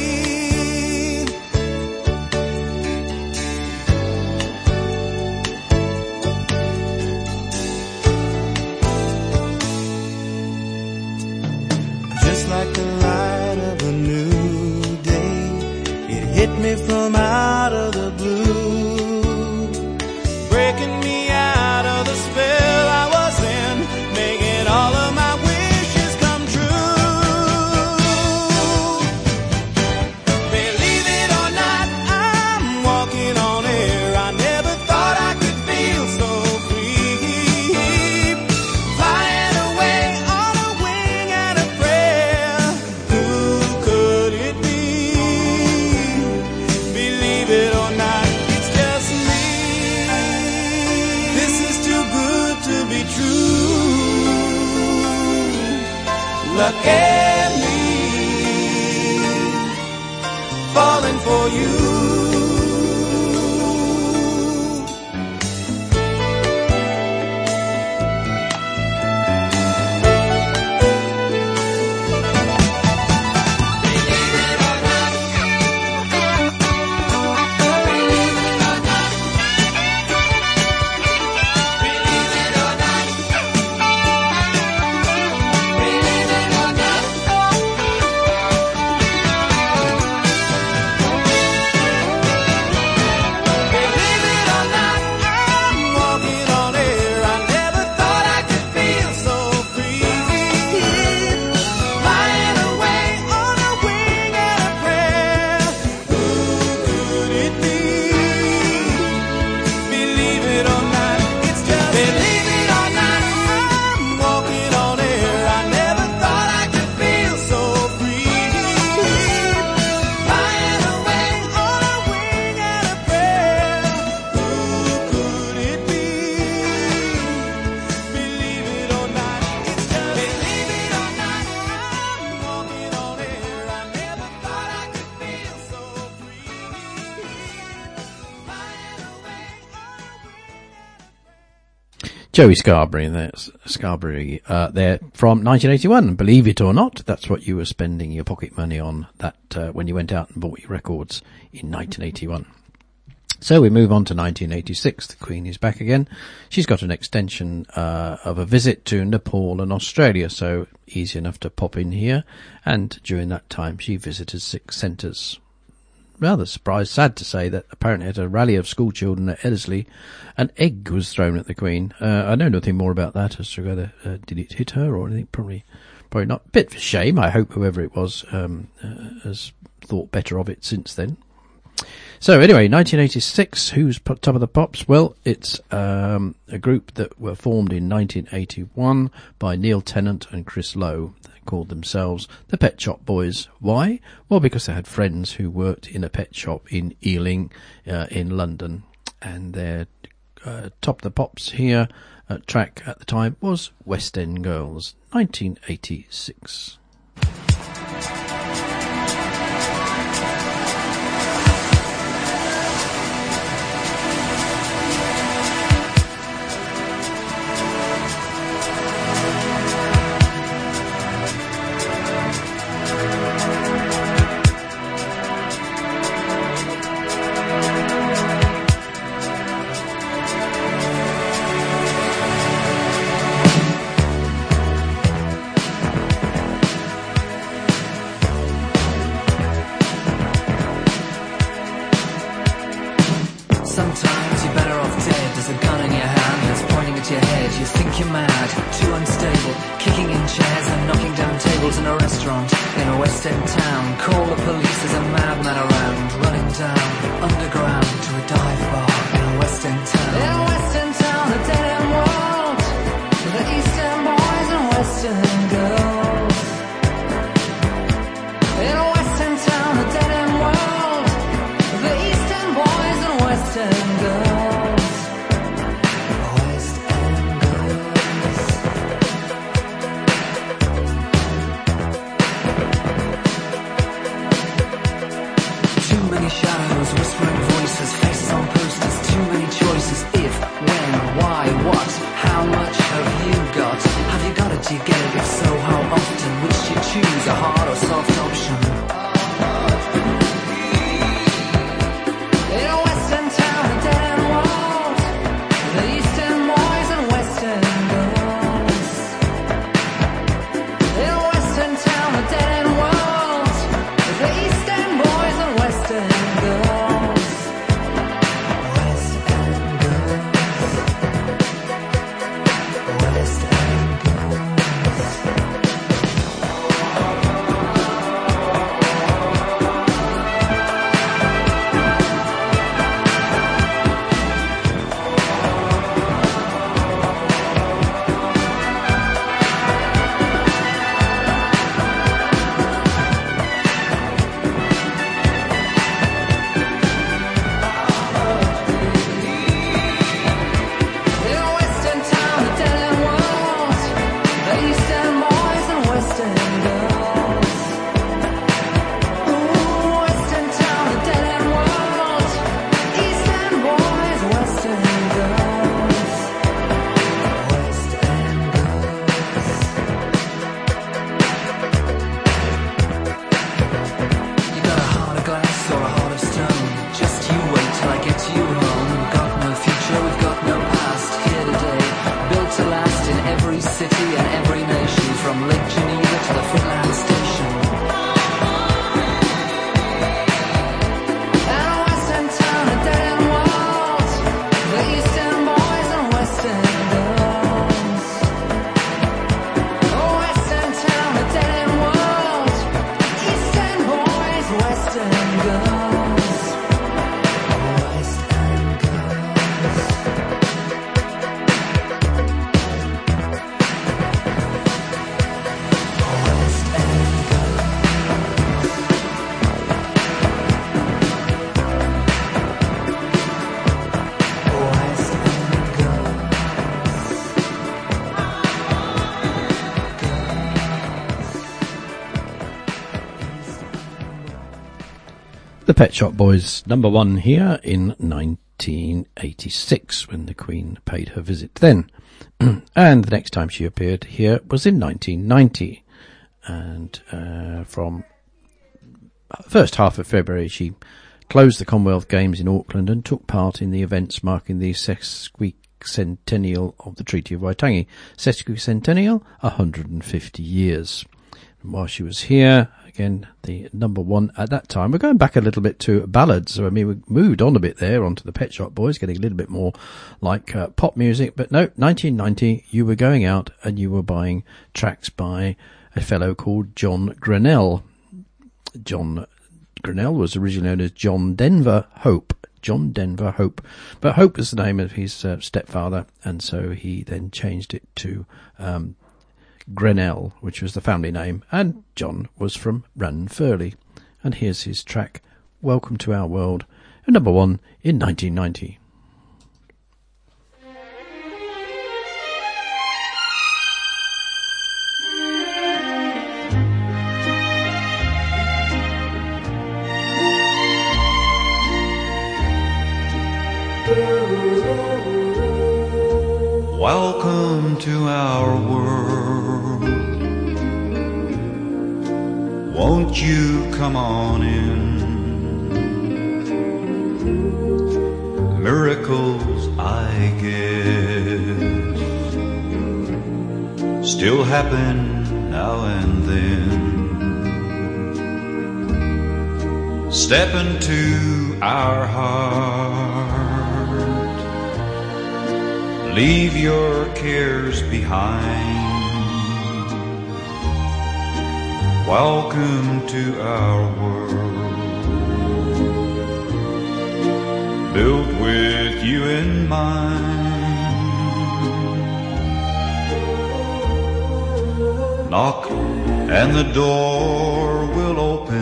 O: Just like the light of a new day, it hit me from out of the blue, breaking me out of the spell I was in, making all of my wishes come true. Believe it or not, I'm walking on air. I never thought I could feel so free. Flying away on a wing and a prayer. Who could it be? Believe it or not, it's just me. This is too good to be true. Look at me, falling for you. Believe it or not, I'm walking on air. I never thought I could feel so free. Flying away on a wing and a prayer. Who could it be? Believe it or not, it's just believe it or not, I'm walking on air. I never thought I could feel so free. Flying away on a wing and a prayer. Who could it be? Believe it or not, it's just believe it or not, I'm walking on air. I never thought I could feel so free. Flying away on a wing.
B: Joey Scarberry, there from 1981. Believe it or not, that's what you were spending your pocket money on that when you went out and bought your records in 1981. So we move on to 1986. The Queen is back again. She's got an extension of a visit to Nepal and Australia, so easy enough to pop in here. And during that time, she visited 6 centres. Rather surprised, sad to say, that apparently at a rally of school children at Ellerslie, an egg was thrown at the Queen. I know nothing more about that as to whether did it hit her or anything. Probably not. Bit of a shame. I hope whoever it was has thought better of it since then. So anyway, 1986, who's top of the pops? Well, it's a group that were formed in 1981 by Neil Tennant and Chris Lowe, called themselves the Pet Shop Boys. Why? Well, because they had friends who worked in a pet shop in Ealing, in London, and their Top of the Pops here track at the time was West End Girls, 1986. The Pet Shop Boys, number one here in 1986 when the Queen paid her visit then. And the next time she appeared here was in 1990. And from first half of February she closed the Commonwealth Games in Auckland and took part in the events marking the sesquicentennial of the Treaty of Waitangi. Sesquicentennial, 150 years. And while she was here, again, the number one at that time. We're going back a little bit to ballads. So, I mean, we moved on a bit there onto the Pet Shop Boys, getting a little bit more like pop music. But no, 1990, you were going out and you were buying tracks by a fellow called John Grinnell. John Grinnell was originally known as John Denver Hope. John Denver Hope. But Hope was the name of his stepfather, and so he then changed it to Grenell, which was the family name, and John was from Ranfurly. And here's his track, Welcome to Our World, at number 1 in 1990.
G: Welcome to our world. Won't you come on in? Miracles, I guess, still happen now and then. Step into our heart. Leave your cares behind. Welcome to our world, built with you in mind. Knock and the door will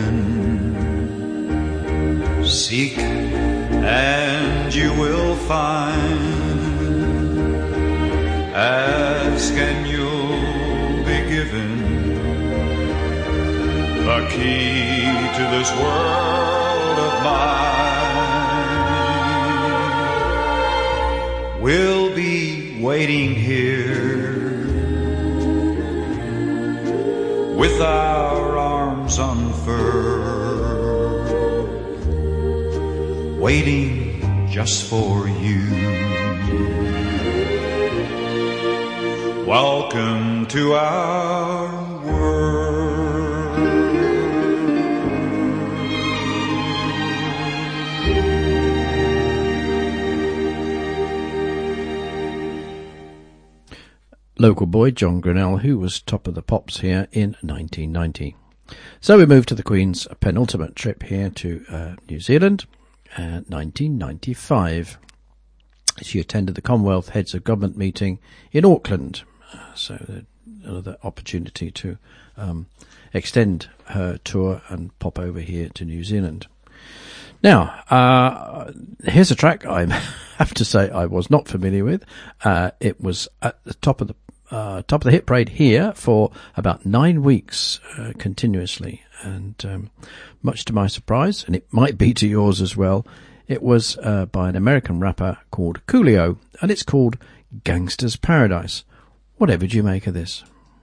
G: open. Seek and you will find. Ask and you'll be given the key to this world of mine. We'll be waiting here with our arms unfurled, waiting just for you. Welcome to our world.
B: Local boy John Grenell, who was top of the pops here in 1990. So we move to the Queen's penultimate trip here to New Zealand, 1995. She attended the Commonwealth Heads of Government meeting in Auckland. So another opportunity to extend her tour and pop over here to New Zealand. Now, here's a track I have to say I was not familiar with. It was at the top of the hit parade here for about 9 weeks continuously, and much to my surprise, and it might be to yours as well, it was by an American rapper called Coolio, and it's called Gangsta's Paradise. Whatever do you make of this?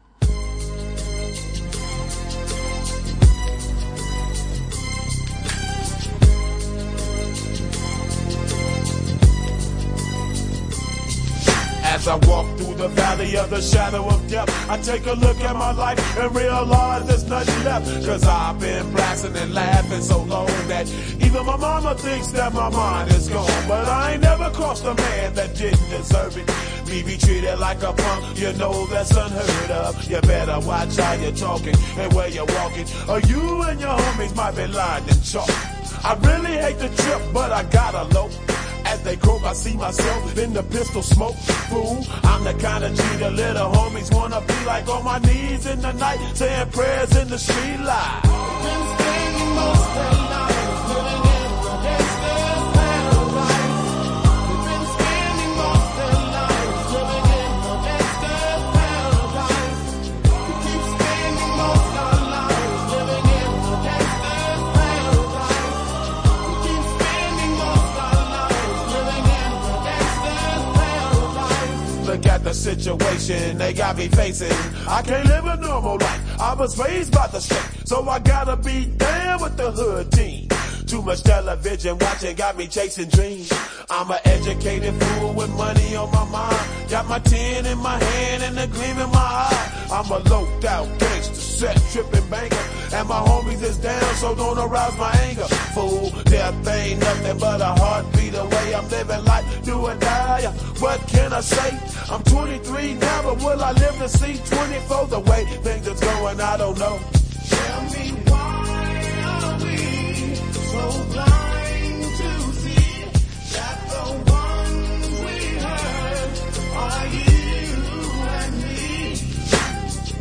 T: As I walk through the valley of the shadow of death, I take a look at my life and realize there's nothing left. Cause I've been blasting and laughing so long that even my mama thinks that my mind is gone. But I ain't never crossed a man that didn't deserve it. Me be treated like a punk, you know that's unheard of. You better watch how you're talking and where you're walking, or you and your homies might be lying in chalk. I really hate the trip, but I gotta low. As they croak, I see myself in the pistol smoke. Fool, I'm the kind of G the little homies wanna be like, on my knees in the night, saying prayers in the street light. Been spending most of their lives living in the gangster's paradise. We've been spending most of their lives living in the gangster's paradise. We keep spending most of our lives living in the gangster's paradise. We keep spending most of our lives living in the gangster's paradise. Look at the situation they got me facing. I can't live a normal life. I was raised by the state, so I gotta be down with the hood team. Too much television watching got me chasing dreams. I'm an educated fool with money on my mind. Got my tin in my hand and a gleam in my eye. I'm a loped out gangster, set tripping banker, and my homies is down, so don't arouse my anger. Fool, death ain't nothing but a heartbeat away. I'm living life, do or die. What can I say? I'm 23 now, but will I live to see 24? The way things is going, I don't know. Tell me why are we so blind to see that the ones we hurt are you and me?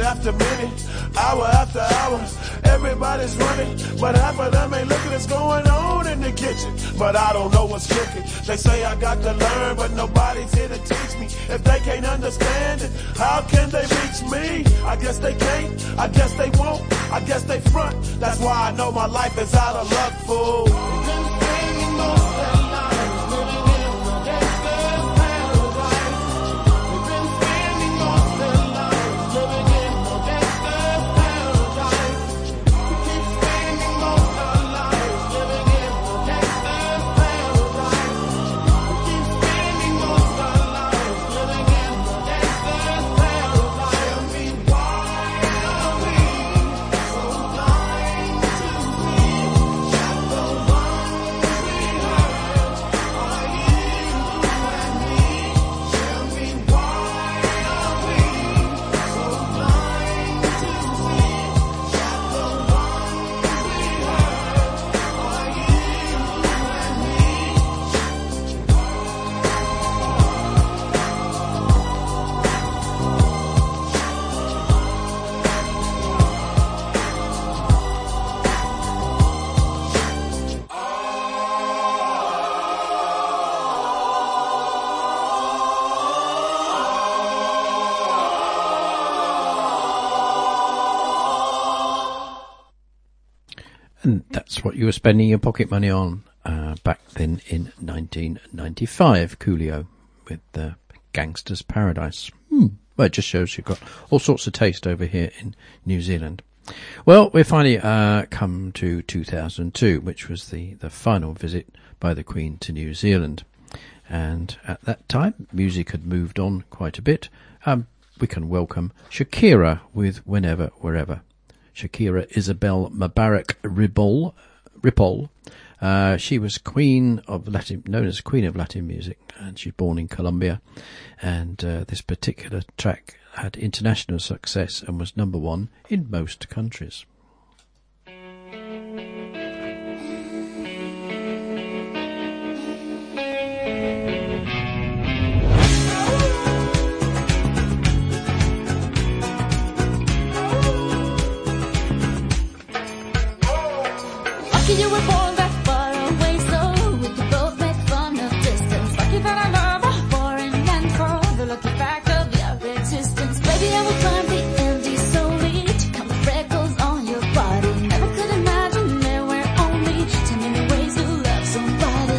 T: after minute, hour after hour. Everybody's running, but half of them ain't looking what's going on in the kitchen. But I don't know what's cooking. They say I got to learn, but nobody's here to teach me. If they can't understand it, how can they reach me? I guess they can't, I guess they won't, I guess they front. That's why I know my life is out of luck, fool.
B: And that's what you were spending your pocket money on back then in 1995, Coolio with Gangster's Paradise. Well, it just shows you've got all sorts of taste over here in New Zealand. Well, we finally come to 2002, which was the final visit by the Queen to New Zealand. And at that time, music had moved on quite a bit. We can welcome Shakira with Whenever, Wherever. Shakira Isabel Mubarak Ripoll. She was known as Queen of Latin music, and she's born in Colombia. And this particular track had international success and was number one in most countries.
U: You were born that far away, so we could both make fun of distance. Lucky that I love a foreign land for the lucky fact of your existence. Baby, I will climb the Andes solely to count the freckles on your body. Never could imagine there were only 10 million ways to love somebody.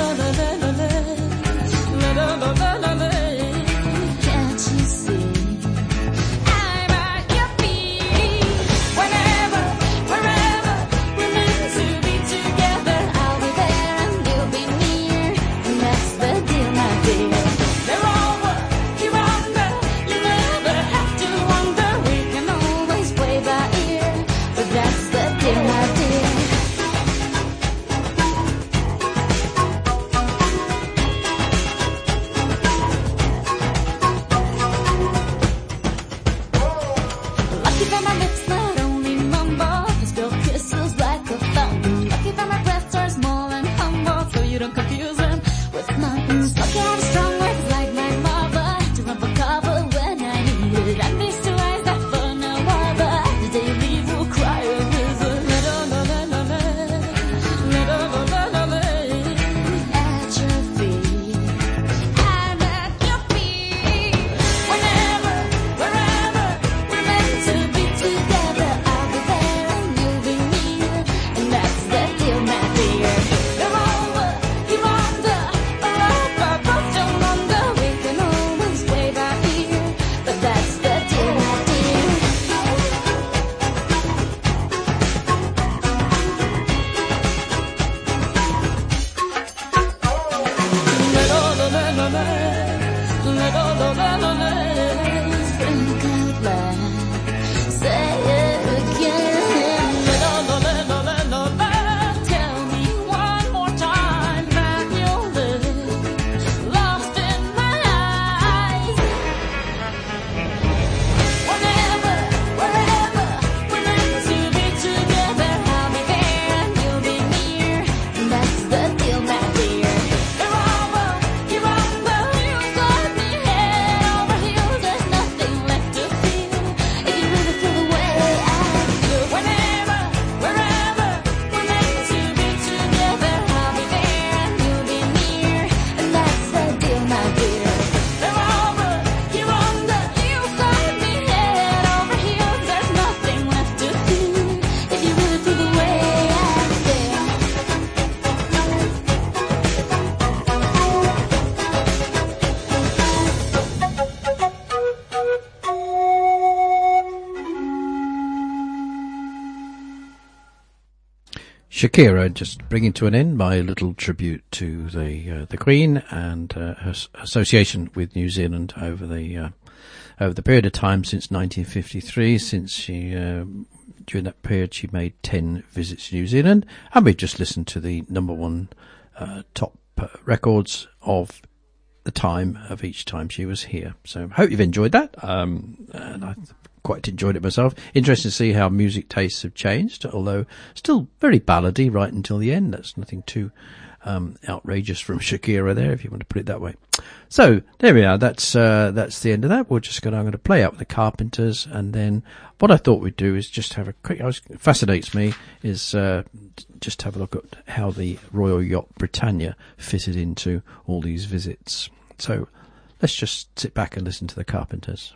U: Can't you see? I'm at your feet. Whenever, wherever, we're meant to be together.
B: Shakira, just bringing to an end my little tribute to the Queen and her association with New Zealand over the period of time since 1953. Since she during that period she made 10 visits to New Zealand, and we've just listened to the number one top records of the time of each time she was here. So hope you've enjoyed that, and I quite enjoyed it myself. Interesting to see how music tastes have changed, although still very ballady right until the end. That's nothing too outrageous from Shakira there, if you want to put it that way. So there we are. That's the end of that. I'm going to play out with the Carpenters, and then what I thought we'd do is just have a quick. It fascinates me is just have a look at how the Royal Yacht Britannia fitted into all these visits. So let's just sit back and listen to the Carpenters.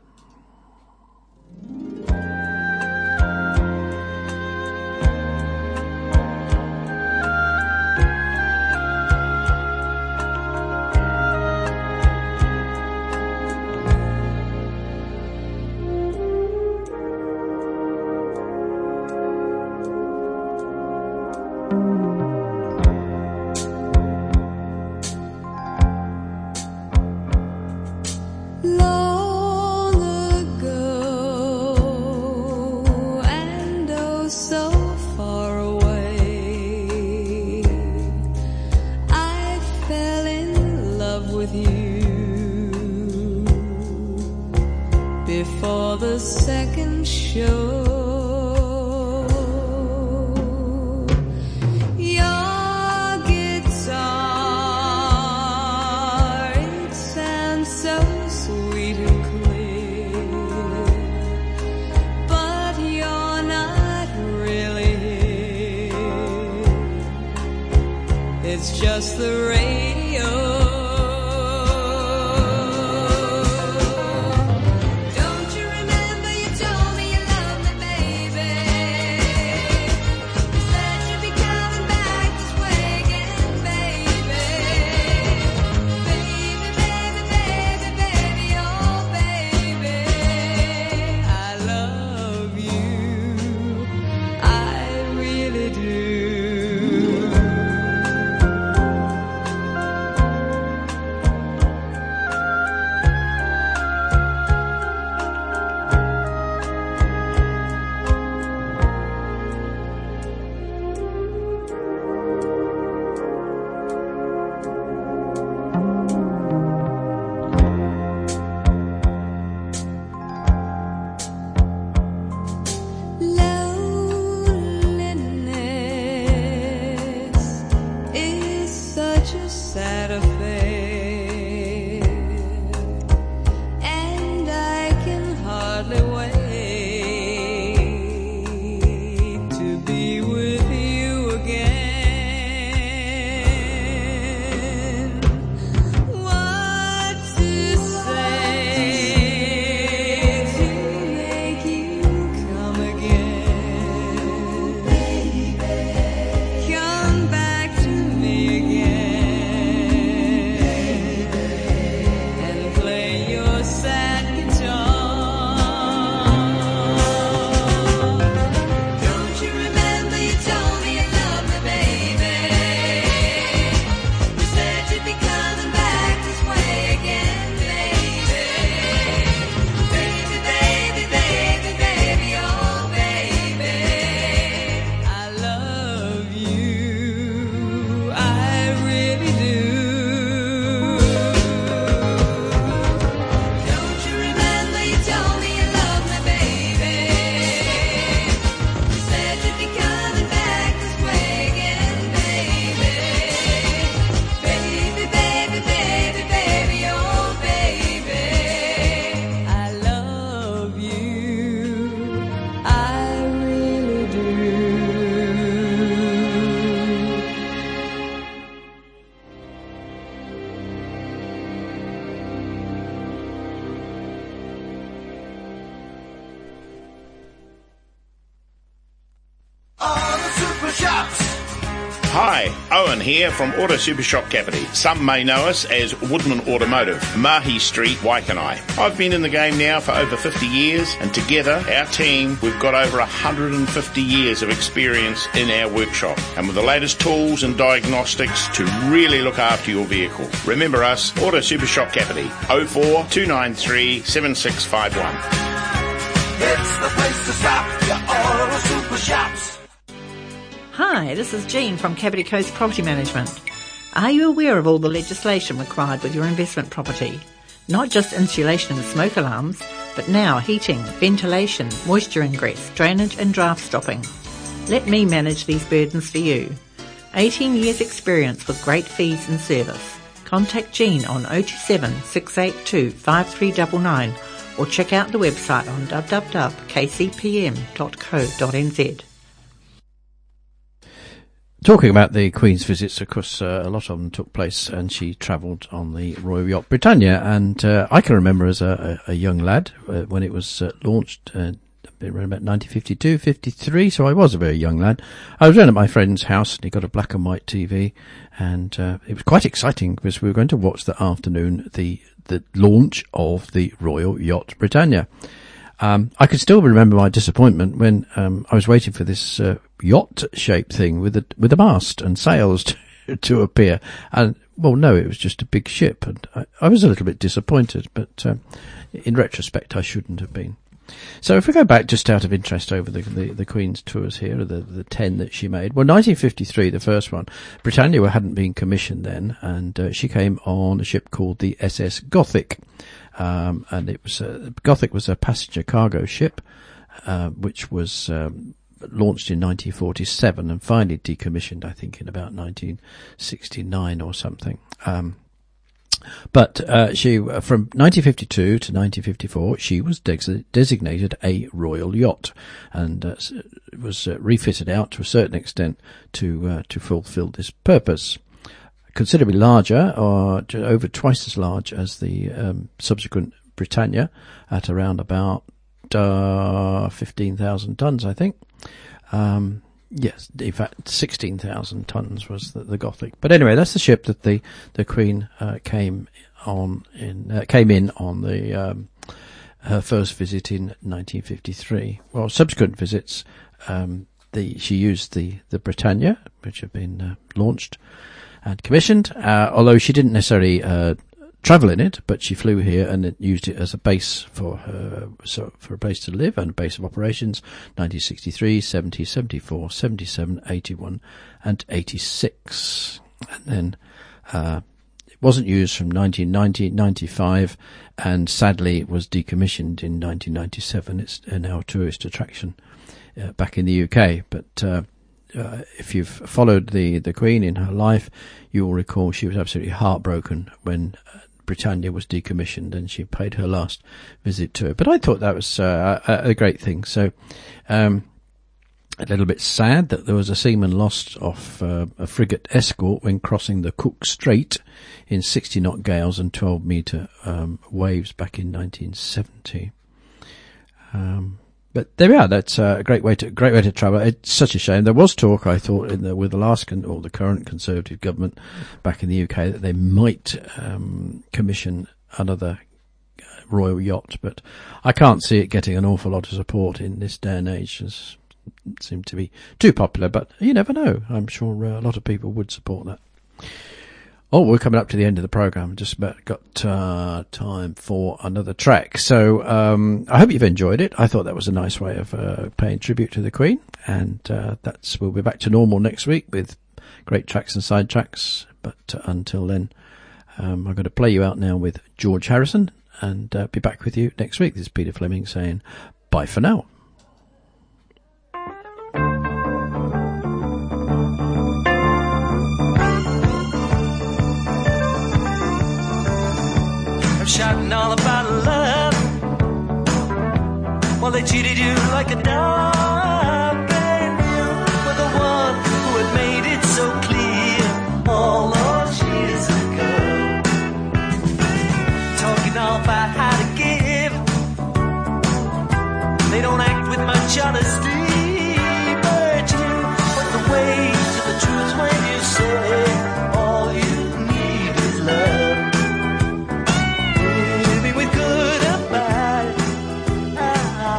A: Before the second show, your guitar, it sounds so sweet and clear, but you're not really here. It's just the radio.
C: Hi, Owen here from Auto Super Shop Kapiti. Some may know us as Woodman Automotive, Mahi Street, Waikanai. I've been in the game now for over 50 years, and together, our team, we've got over 150 years of experience in our workshop, and with the latest tools and diagnostics to really look after your vehicle. Remember us, Auto Super Shop Kapiti, 04 293 7651.
H: It's the place to stop, your Auto Super Shops.
S: Hi, this is Jean from Kapiti Coast Property Management. Are you aware of all the legislation required with your investment property? Not just insulation and smoke alarms, but now heating, ventilation, moisture ingress, drainage and draft stopping. Let me manage these burdens for you. 18 years experience with great fees and service. Contact Jean on 027 682 5399 or check out the website on www.kcpm.co.nz.
B: Talking about the Queen's visits, of course, a lot of them took place, and she travelled on the Royal Yacht Britannia. And I can remember as a young lad when it was launched, around about 1952, 53. So I was a very young lad. I was around at my friend's house, and he got a black and white TV, and it was quite exciting because we were going to watch that afternoon the launch of the Royal Yacht Britannia. I can still remember my disappointment when I was waiting for this yacht-shaped thing with a mast and sails to appear. And, well, no, it was just a big ship. And I was a little bit disappointed, but in retrospect, I shouldn't have been. So if we go back just out of interest over the Queen's tours here, the 10 that she made. Well, 1953, the first one, Britannia hadn't been commissioned then, and she came on a ship called the SS Gothic. And it was Gothic was a passenger cargo ship, which was launched in 1947 and finally decommissioned, I think, in about 1969 or something. But she, from 1952 to 1954, she was designated a royal yacht, and was refitted out to a certain extent to fulfil this purpose. Considerably larger, or over twice as large as the subsequent Britannia, at around about 15,000 tons, I think. Yes, in fact, 16,000 tons was the Gothic. But anyway, that's the ship that the Queen came in on her first visit in 1953. Well, subsequent visits, she used the Britannia, which had been launched and commissioned, although she didn't necessarily travel in it, but she flew here and used it as a base for a place to live and a base of operations. 1963, 70, 74, 77, 81, and 86. And then it wasn't used from 1990, 95, and sadly it was decommissioned in 1997. It's now a tourist attraction back in the UK, but if you've followed the Queen in her life, you will recall she was absolutely heartbroken when Britannia was decommissioned and she paid her last visit to it. But I thought that was a great thing. So a little bit sad that there was a seaman lost off a frigate escort when crossing the Cook Strait in 60 knot gales and 12 metre waves back in 1970. But there we are. That's a great way to travel. It's such a shame. There was talk, I thought, with the last or the current Conservative government back in the UK, that they might commission another royal yacht, but I can't see it getting an awful lot of support in this day and age. It seemed to be too popular, but you never know. I'm sure a lot of people would support that. Oh, we're coming up to the end of the programme. Just about got time for another track. So I hope you've enjoyed it. I thought that was a nice way of paying tribute to the Queen. And we'll be back to normal next week with great tracks and side tracks. But until then, I'm going to play you out now with George Harrison and be back with you next week. This is Peter Fleming saying bye for now.
H: Shouting all about love, well, they treated you like a dog, and you were the one who had made it so clear all those years ago. Talking all about how to give, they don't act with much honesty, but you went the way to the truth when you say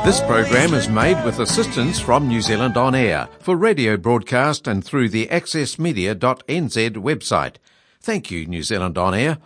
D: This program is made with assistance from New Zealand On Air for radio broadcast and through the accessmedia.nz website. Thank you, New Zealand On Air.